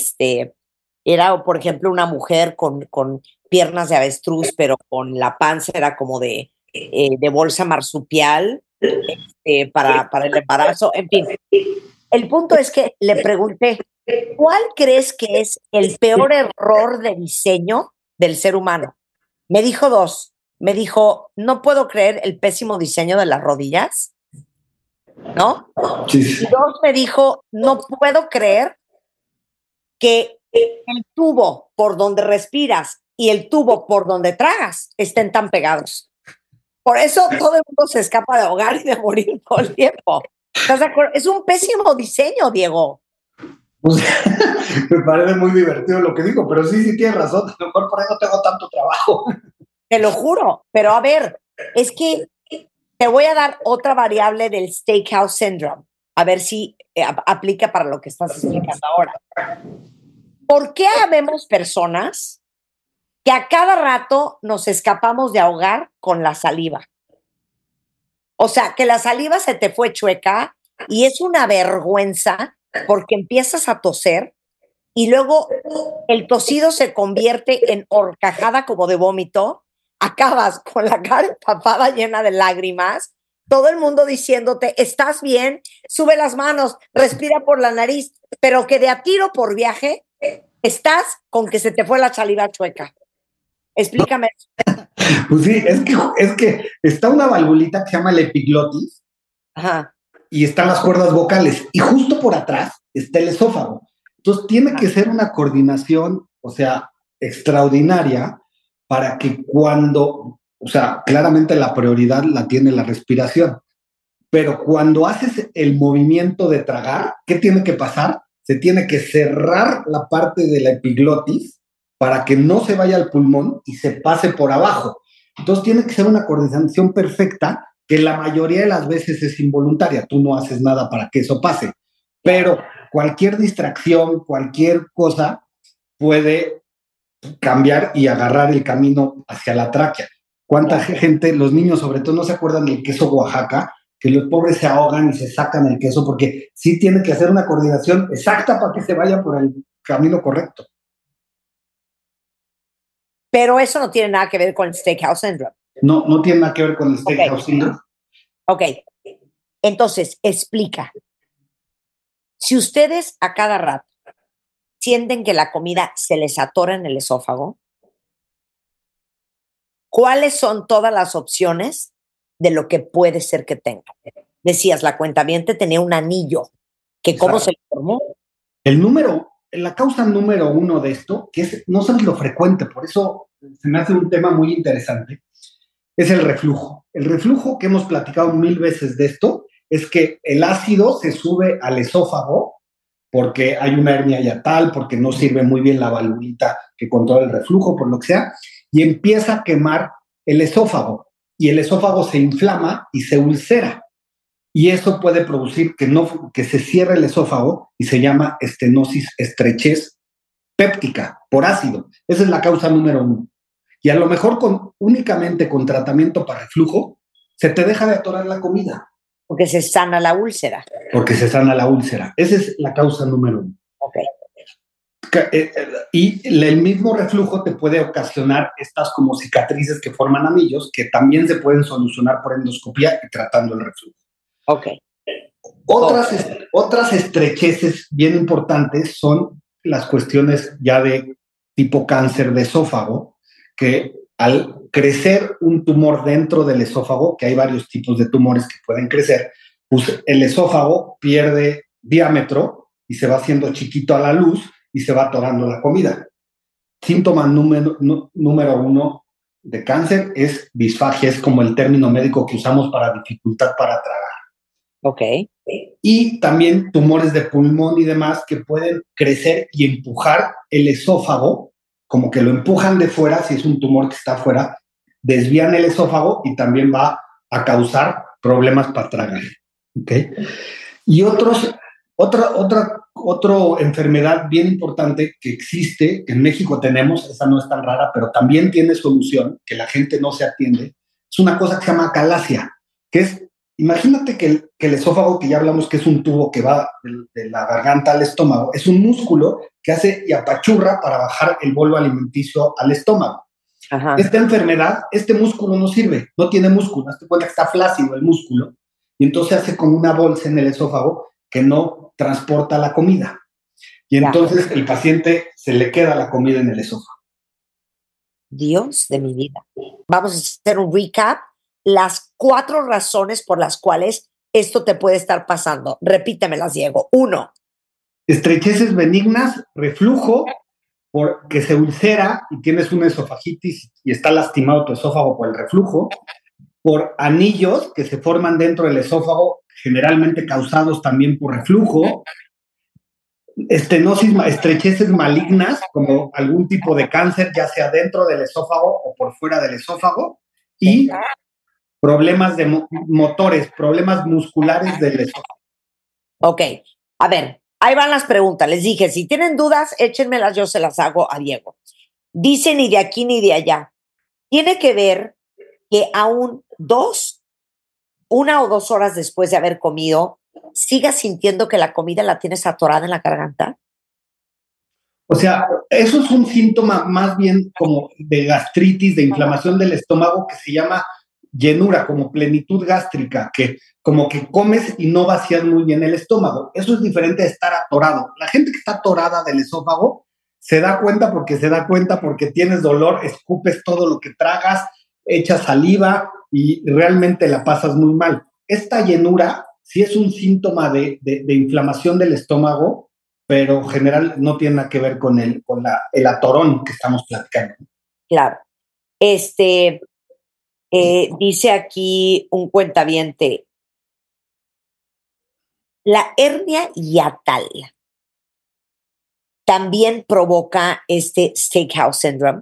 era, por ejemplo, una mujer con piernas de avestruz, pero con la panza era como de bolsa marsupial para el embarazo. En fin, el punto es que le pregunté, ¿cuál crees que es el peor error de diseño del ser humano? Me dijo 2. Me dijo, no puedo creer el pésimo diseño de las rodillas, ¿no? Sí. Y 2, me dijo, no puedo creer que el tubo por donde respiras y el tubo por donde tragas estén tan pegados. Por eso todo el mundo se escapa de ahogar y de morir todo el tiempo. ¿Estás de acuerdo? Es un pésimo diseño, Diego. Pues, me parece muy divertido lo que digo, pero sí tienes razón. A lo mejor por ahí no tengo tanto trabajo. Te lo juro. Pero a ver, es que te voy a dar otra variable del Steakhouse Syndrome. A ver si aplica para lo que estás explicando ahora. ¿Por qué habemos personas que a cada rato nos escapamos de ahogar con la saliva? O sea, que la saliva se te fue chueca y es una vergüenza porque empiezas a toser y luego el tosido se convierte en horcajada como de vómito, acabas con la cara empapada llena de lágrimas, todo el mundo diciéndote, ¿estás bien? Sube las manos, respira por la nariz, pero que de a tiro por viaje estás con que se te fue la saliva chueca. Explícame. Pues sí, es que está una valvulita que se llama la epiglotis. Ajá. Y están las cuerdas vocales, y justo por atrás está el esófago. Entonces tiene que ser una coordinación, o sea, extraordinaria, para que cuando, o sea, claramente la prioridad la tiene la respiración, pero cuando haces el movimiento de tragar, ¿qué tiene que pasar? Se tiene que cerrar la parte de la epiglotis para que no se vaya al pulmón y se pase por abajo. Entonces tiene que ser una coordinación perfecta, que la mayoría de las veces es involuntaria. Tú no haces nada para que eso pase, pero cualquier distracción, cualquier cosa puede cambiar y agarrar el camino hacia la tráquea. ¿Cuánta gente, los niños sobre todo, no se acuerdan del queso Oaxaca? Que los pobres se ahogan y se sacan el queso, porque sí tiene que hacer una coordinación exacta para que se vaya por el camino correcto. Pero eso no tiene nada que ver con el Steakhouse Syndrome. No tiene nada que ver con el Steakhouse Syndrome. Ok, entonces, explica. Si ustedes a cada rato sienten que la comida se les atora en el esófago, ¿cuáles son todas las opciones de lo que puede ser que tengan? Decías, la cuentaviente tenía un anillo, que ¿cómo se le formó? La causa número 1 de esto, que es, no sabes lo frecuente, por eso se me hace un tema muy interesante, es el reflujo. El reflujo, que hemos platicado 1000 veces de esto, es que el ácido se sube al esófago porque hay una hernia hiatal, porque no sirve muy bien la valvulita que controla el reflujo, por lo que sea, y empieza a quemar el esófago, y el esófago se inflama y se ulcera, y eso puede producir que se cierre el esófago y se llama estenosis, estrechez péptica por ácido. Esa es la causa número 1. Y a lo mejor únicamente con tratamiento para reflujo se te deja de atorar la comida. Porque se sana la úlcera. Esa es la causa número 1. Ok. Y el mismo reflujo te puede ocasionar estas como cicatrices que forman anillos, que también se pueden solucionar por endoscopía y tratando el reflujo. Ok. Otras estrecheces bien importantes son las cuestiones ya de tipo cáncer de esófago, que al crecer un tumor dentro del esófago, que hay varios tipos de tumores que pueden crecer, pues el esófago pierde diámetro y se va haciendo chiquito a la luz y se va atorando la comida. Síntoma número 1 de cáncer es disfagia, es como el término médico que usamos para dificultad para tragar. Ok. Y también tumores de pulmón y demás que pueden crecer y empujar el esófago, como que lo empujan de fuera, si es un tumor que está afuera, desvían el esófago y también va a causar problemas para tragar. ¿Okay? Y otra enfermedad bien importante que existe, que en México tenemos, esa no es tan rara, pero también tiene solución, que la gente no se atiende, es una cosa que se llama acalasia, que es, imagínate que el esófago, que ya hablamos que es un tubo que va de la garganta al estómago, es un músculo que hace y apachurra para bajar el bolo alimenticio al estómago. Ajá. Esta enfermedad, este músculo no sirve, no tiene músculo, hazte cuenta que está flácido el músculo, y entonces hace como una bolsa en el esófago que no transporta la comida. Y entonces el paciente se le queda la comida en el esófago. Dios de mi vida. Vamos a hacer un recap. Las 4 razones por las cuales esto te puede estar pasando. Repítemelas, Diego. 1. Estrecheces benignas, reflujo, porque se ulcera y tienes una esofagitis y está lastimado tu esófago por el reflujo, por anillos que se forman dentro del esófago, generalmente causados también por reflujo, estenosis, estrecheces malignas, como algún tipo de cáncer, ya sea dentro del esófago o por fuera del esófago, y problemas de motores, problemas musculares del esófago. Ok, a ver, ahí van las preguntas. Les dije, si tienen dudas, échenmelas, yo se las hago a Diego. Dice ni de aquí ni de allá. Tiene que ver que aún 1 o 2 horas después de haber comido, sigas sintiendo que la comida la tienes atorada en la garganta. O sea, eso es un síntoma más bien como de gastritis, de inflamación del estómago, que se llama llenura, como plenitud gástrica, que como que comes y no vacías muy bien el estómago. Eso es diferente a estar atorado. La gente que está atorada del esófago se da cuenta porque tienes dolor, escupes todo lo que tragas, echas saliva y realmente la pasas muy mal. Esta llenura sí es un síntoma de inflamación del estómago, pero en general no tiene nada que ver con el atorón que estamos platicando. Claro. Dice aquí un cuentaviente, la hernia hiatal también provoca este Steakhouse Syndrome.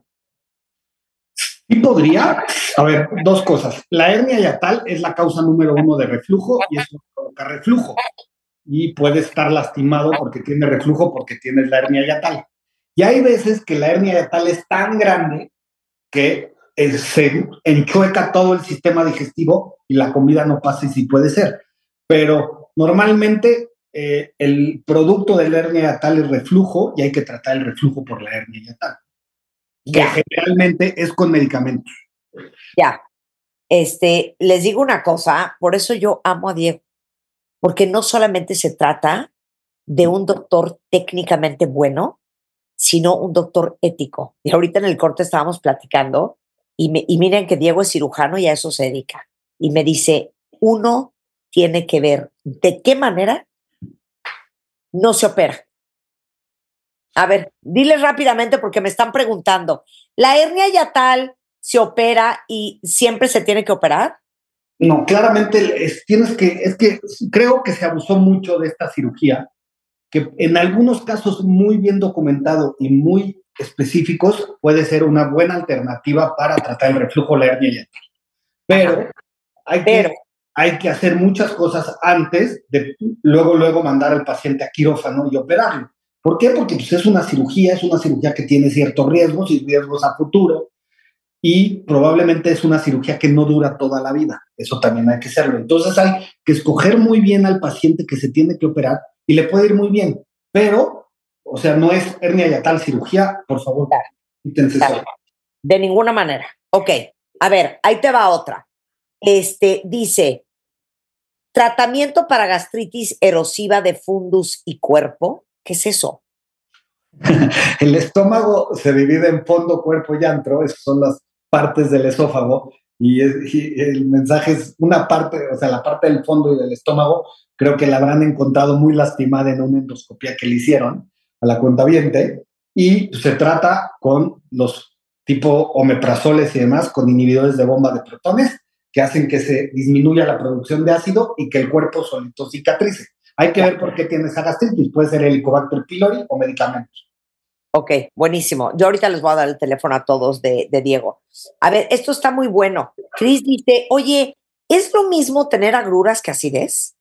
Y podría, a ver, 2 cosas. La hernia hiatal es la causa número 1 de reflujo y eso provoca reflujo. Y puede estar lastimado porque tiene reflujo, porque tienes la hernia hiatal. Y hay veces que la hernia hiatal es tan grande que se enchueca todo el sistema digestivo y la comida no pasa, y sí puede ser. Pero normalmente el producto de la hernia hiatal es reflujo y hay que tratar el reflujo por la hernia hiatal. Ya. Que generalmente es con medicamentos. Ya. Les digo una cosa, por eso yo amo a Diego, porque no solamente se trata de un doctor técnicamente bueno, sino un doctor ético. Y ahorita en el corte estábamos platicando y miren que Diego es cirujano y a eso se dedica. Y me dice, uno tiene que ver de qué manera no se opera. A ver, dile rápidamente porque me están preguntando. ¿La hernia hiatal se opera y siempre se tiene que operar? No, claramente es que creo que se abusó mucho de esta cirugía, que en algunos casos muy bien documentado y muy específicos puede ser una buena alternativa para tratar el reflujo, la hernia hiatal. Pero hay que hacer muchas cosas antes de luego mandar al paciente a quirófano y operarlo. ¿Por qué? Porque pues, es una cirugía que tiene ciertos riesgos y riesgos a futuro, y probablemente es una cirugía que no dura toda la vida. Eso también hay que hacerlo. Entonces hay que escoger muy bien al paciente que se tiene que operar y le puede ir muy bien, pero, o sea, no es hernia hiatal cirugía, por favor, quítense eso. De ninguna manera. Ok, a ver, ahí te va otra. Dice, tratamiento para gastritis erosiva de fundus y cuerpo. ¿Qué es eso? El estómago se divide en fondo, cuerpo y antro. Esas son las partes del esófago. Y el mensaje es una parte, o sea, la parte del fondo y del estómago, creo que la habrán encontrado muy lastimada en una endoscopia que le hicieron a la cuentaviente. Y se trata con los tipo omeprazoles y demás, con inhibidores de bomba de protones, que hacen que se disminuya la producción de ácido y que el cuerpo solito cicatrice. Hay que ver por qué tiene esa gastritis. Puede ser Helicobacter pylori o medicamentos. Ok, buenísimo. Yo ahorita les voy a dar el teléfono a todos de Diego. A ver, esto está muy bueno. Cris dice, oye, ¿es lo mismo tener agruras que acidez?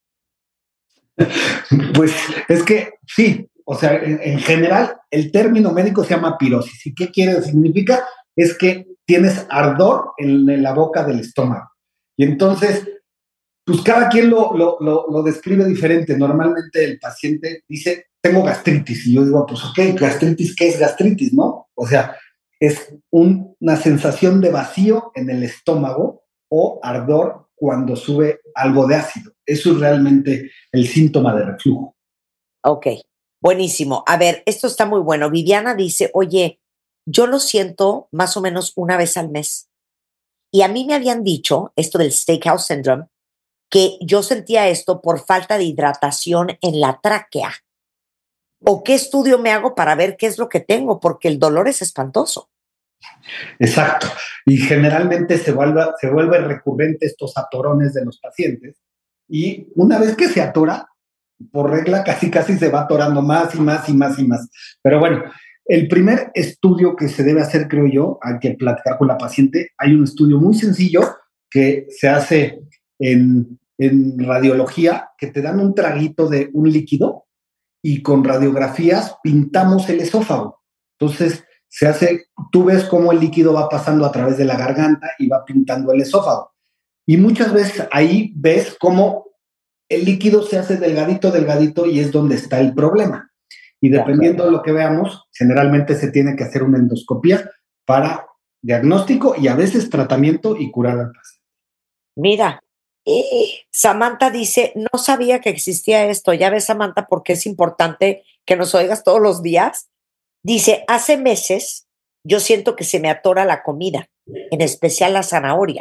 Pues es que sí, o sea, en general el término médico se llama pirosis. ¿Y qué quiere? Significa es que tienes ardor en la boca del estómago. Y entonces, pues cada quien lo describe diferente. Normalmente el paciente dice, tengo gastritis. Y yo digo, pues ok, gastritis, ¿qué es gastritis, no? O sea, es una sensación de vacío en el estómago o ardor cuando sube algo de ácido. Eso es realmente el síntoma de reflujo. Ok, buenísimo. A ver, esto está muy bueno. Viviana dice, oye, yo lo siento más o menos una vez al mes. Y a mí me habían dicho, esto del Steakhouse Syndrome, que yo sentía esto por falta de hidratación en la tráquea. ¿O qué estudio me hago para ver qué es lo que tengo? Porque el dolor es espantoso. Exacto. Y generalmente se vuelve recurrente estos atorones de los pacientes. Y una vez que se atora, por regla casi se va atorando más y más y más y más. Pero bueno, el primer estudio que se debe hacer, creo yo, hay que platicar con la paciente. Hay un estudio muy sencillo que se hace en radiología, que te dan un traguito de un líquido y con radiografías pintamos el esófago. Entonces, se hace, tú ves cómo el líquido va pasando a través de la garganta y va pintando el esófago. Y muchas veces ahí ves cómo el líquido se hace delgadito y es donde está el problema. Y dependiendo de lo que veamos, generalmente se tiene que hacer una endoscopía para diagnóstico y a veces tratamiento y curar al paciente. Mira, Samantha dice, no sabía que existía esto. Ya ves, Samantha, porque es importante que nos oigas todos los días. Dice, hace meses yo siento que se me atora la comida, en especial la zanahoria.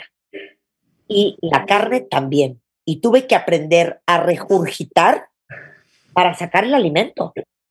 Y la carne también. Y tuve que aprender a regurgitar para sacar el alimento.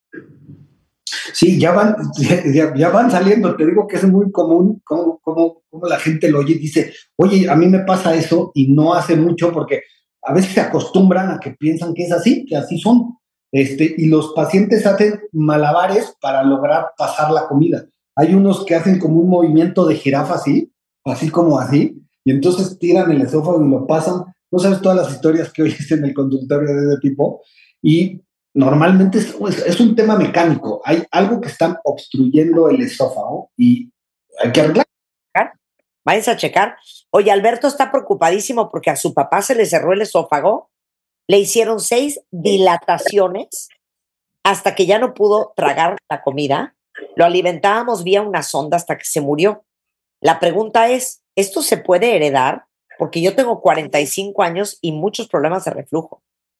Sí, ya van saliendo. Te digo que es muy común como la gente lo oye y dice, oye, a mí me pasa eso y no hace mucho porque a veces se acostumbran a que piensan que es así, que así son. Y los pacientes hacen malabares para lograr pasar la comida. Hay unos que hacen como un movimiento de jirafa así como así, y entonces tiran el esófago y lo pasan. No sabes todas las historias que oyes en el consultorio de ese tipo, y normalmente es un tema mecánico. Hay algo que está obstruyendo el esófago y hay que arreglar. Váyanse a checar. Oye, Alberto está preocupadísimo porque a su papá se le cerró el esófago, le hicieron 6 dilataciones hasta que ya no pudo tragar la comida. Lo alimentábamos vía una sonda hasta que se murió. La pregunta es, ¿esto se puede heredar? Porque yo tengo 45 años y muchos problemas de reflujo.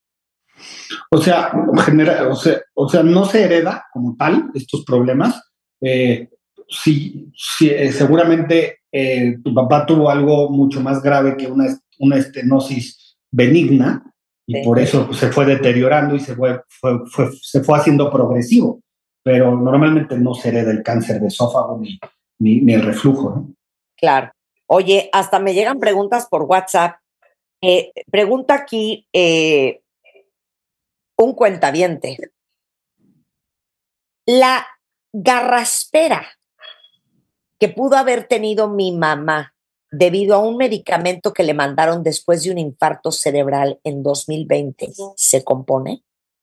O sea, no se hereda como tal estos problemas. Sí, seguramente tu papá tuvo algo mucho más grave que una estenosis benigna y por eso se fue deteriorando y se fue haciendo progresivo. Pero normalmente no se hereda el cáncer de esófago ni el reflujo, ¿no? Claro. Oye, hasta me llegan preguntas por WhatsApp. Pregunta aquí un cuentaviente. La garraspera que pudo haber tenido mi mamá debido a un medicamento que le mandaron después de un infarto cerebral en 2020, ¿se compone?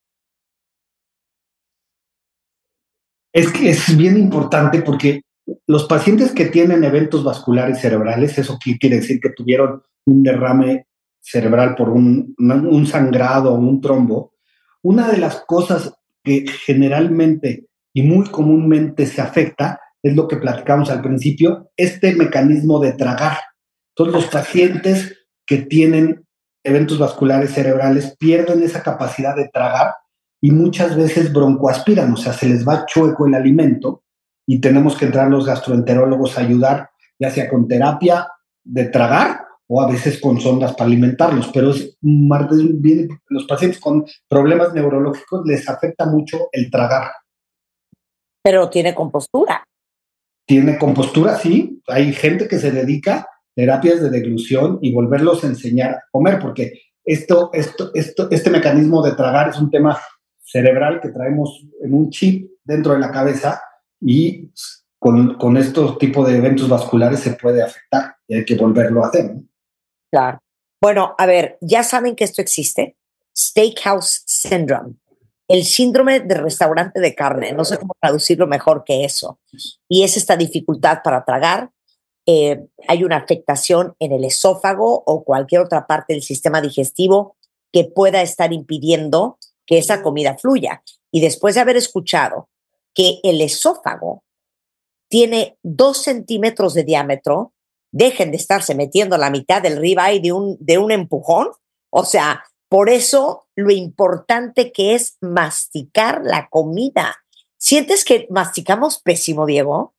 Es que es bien importante porque los pacientes que tienen eventos vasculares cerebrales, eso quiere decir que tuvieron un derrame cerebral por un sangrado o un trombo, una de las cosas que generalmente y muy comúnmente se afecta es lo que platicamos al principio, este mecanismo de tragar. Entonces los pacientes que tienen eventos vasculares cerebrales pierden esa capacidad de tragar y muchas veces broncoaspiran, o sea, se les va chueco el alimento y tenemos que entrar los gastroenterólogos a ayudar, ya sea con terapia de tragar o a veces con sondas para alimentarlos, pero los pacientes con problemas neurológicos les afecta mucho el tragar. Pero tiene compostura. Tiene compostura, sí. Hay gente que se dedica a terapias de deglución y volverlos a enseñar a comer, porque este mecanismo de tragar es un tema cerebral que traemos en un chip dentro de la cabeza y con estos tipos de eventos vasculares se puede afectar y hay que volverlo a hacer, ¿no? Claro. Bueno, a ver, ya saben que esto existe. Steakhouse Syndrome. El síndrome de restaurante de carne. No sé cómo traducirlo mejor que eso. Y es esta dificultad para tragar. Hay una afectación en el esófago o cualquier otra parte del sistema digestivo que pueda estar impidiendo que esa comida fluya. Y después de haber escuchado que el esófago tiene 2 centímetros de diámetro, dejen de estarse metiendo la mitad del ribeye de un empujón. O sea, por eso lo importante que es masticar la comida. ¿Sientes que masticamos pésimo, Diego?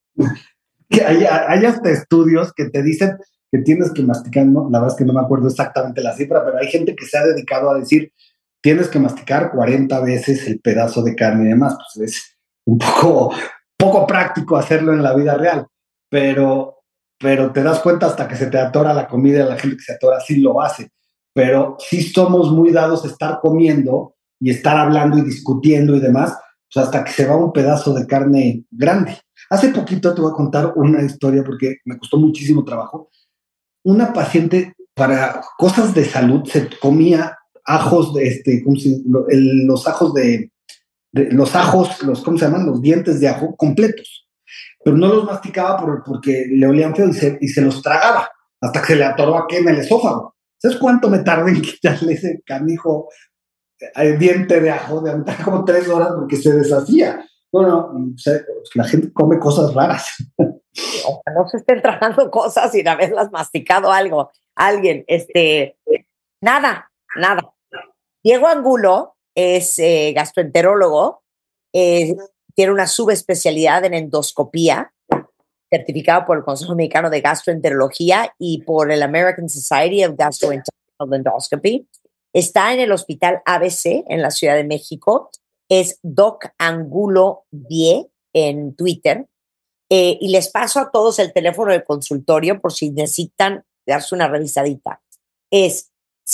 Hay hasta estudios que te dicen que tienes que masticar, ¿no? La verdad es que no me acuerdo exactamente la cifra, pero hay gente que se ha dedicado a decir tienes que masticar 40 veces el pedazo de carne y demás. Pues es un poco práctico hacerlo en la vida real, pero te das cuenta hasta que se te atora la comida, la gente que se atora sí lo hace, pero sí somos muy dados a estar comiendo y estar hablando y discutiendo y demás, pues hasta que se va un pedazo de carne grande. Hace poquito te voy a contar una historia porque me costó muchísimo trabajo. Una paciente para cosas de salud se comía ajos los ajos los ajos, ¿cómo se llaman? Los dientes de ajo completos, pero no los masticaba porque le olían feo y se los tragaba hasta que se le atoró aquí en el esófago. ¿Sabes cuánto me tardé en quitarle ese canijo diente de ajo? De como 3 horas porque se deshacía. Bueno, la gente come cosas raras. No se estén tragando cosas sin haberlas masticado alguien. Nada. Diego Angulo es gastroenterólogo, tiene una subespecialidad en endoscopía, certificado por el Consejo Mexicano de Gastroenterología y por el American Society of Gastrointestinal Endoscopy. Está en el Hospital ABC en la Ciudad de México. Es Doc Angulo 10 en Twitter. Y les paso a todos el teléfono del consultorio por si necesitan darse una revisadita. Es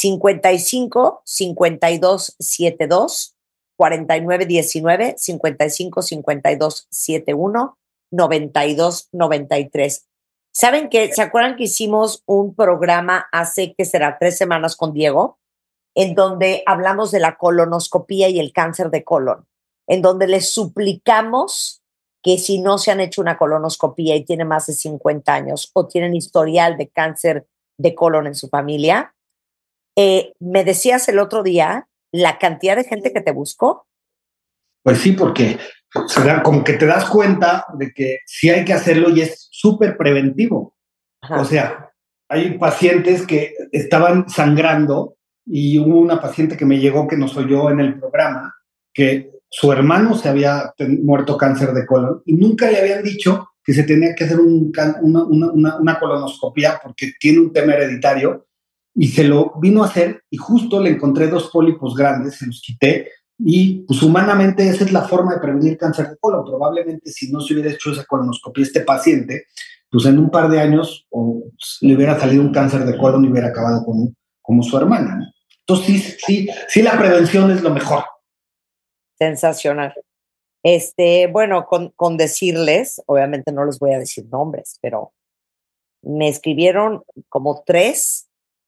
55 52 72 49 19 55 52 71 92 93. ¿Saben qué? ¿Se acuerdan que hicimos un programa hace, ¿qué será? 3 semanas con Diego? En donde hablamos de la colonoscopía y el cáncer de colon, en donde les suplicamos que si no se han hecho una colonoscopía y tienen más de 50 años o tienen historial de cáncer de colon en su familia, me decías el otro día la cantidad de gente que te buscó. Pues sí, porque como que te das cuenta de que sí hay que hacerlo y es súper preventivo. Ajá. O sea, hay pacientes que estaban sangrando y hubo una paciente que me llegó que nos oyó en el programa que su hermano se había muerto cáncer de colon y nunca le habían dicho que se tenía que hacer una colonoscopia porque tiene un tema hereditario y se lo vino a hacer y justo le encontré 2 pólipos grandes, se los quité y pues humanamente esa es la forma de prevenir cáncer de colon. Probablemente si no se hubiera hecho esa colonoscopia este paciente, pues en un par de años le hubiera salido un cáncer de colon y hubiera acabado como su hermana, ¿no? Entonces sí, la prevención es lo mejor. Sensacional. Bueno, con decirles, obviamente no les voy a decir nombres, pero me escribieron como 3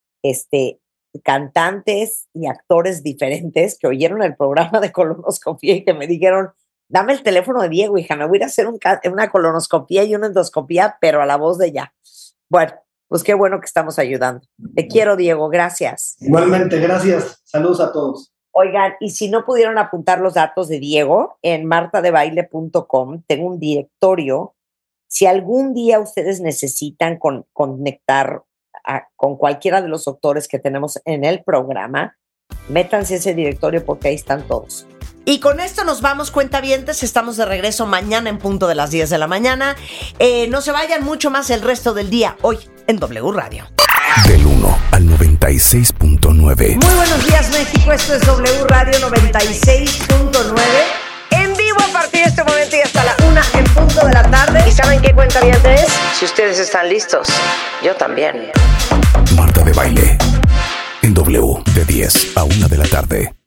cantantes y actores diferentes que oyeron el programa de colonoscopía y que me dijeron, dame el teléfono de Diego, hija, me voy a ir a hacer una colonoscopía y una endoscopía, pero a la voz de ya. Bueno, pues qué bueno que estamos ayudando. Te quiero, Diego, gracias. Igualmente, gracias. Saludos a todos. Oigan, y si no pudieron apuntar los datos de Diego, en martadebaile.com tengo un directorio. Si algún día ustedes necesitan conectar con cualquiera de los doctores que tenemos en el programa, métanse a ese directorio porque ahí están todos. Y con esto nos vamos, cuentavientes. Estamos de regreso mañana en punto de las 10 de la mañana. No se vayan mucho más el resto del día hoy en W Radio. Del 1 al 96.9. Muy buenos días, México. Esto es W Radio 96.9. En vivo a partir de este momento y hasta la 1 en punto de la tarde. ¿Y saben qué cuentavientes? Si ustedes están listos, yo también. Marta de Baile. En W, de 10 a 1 de la tarde.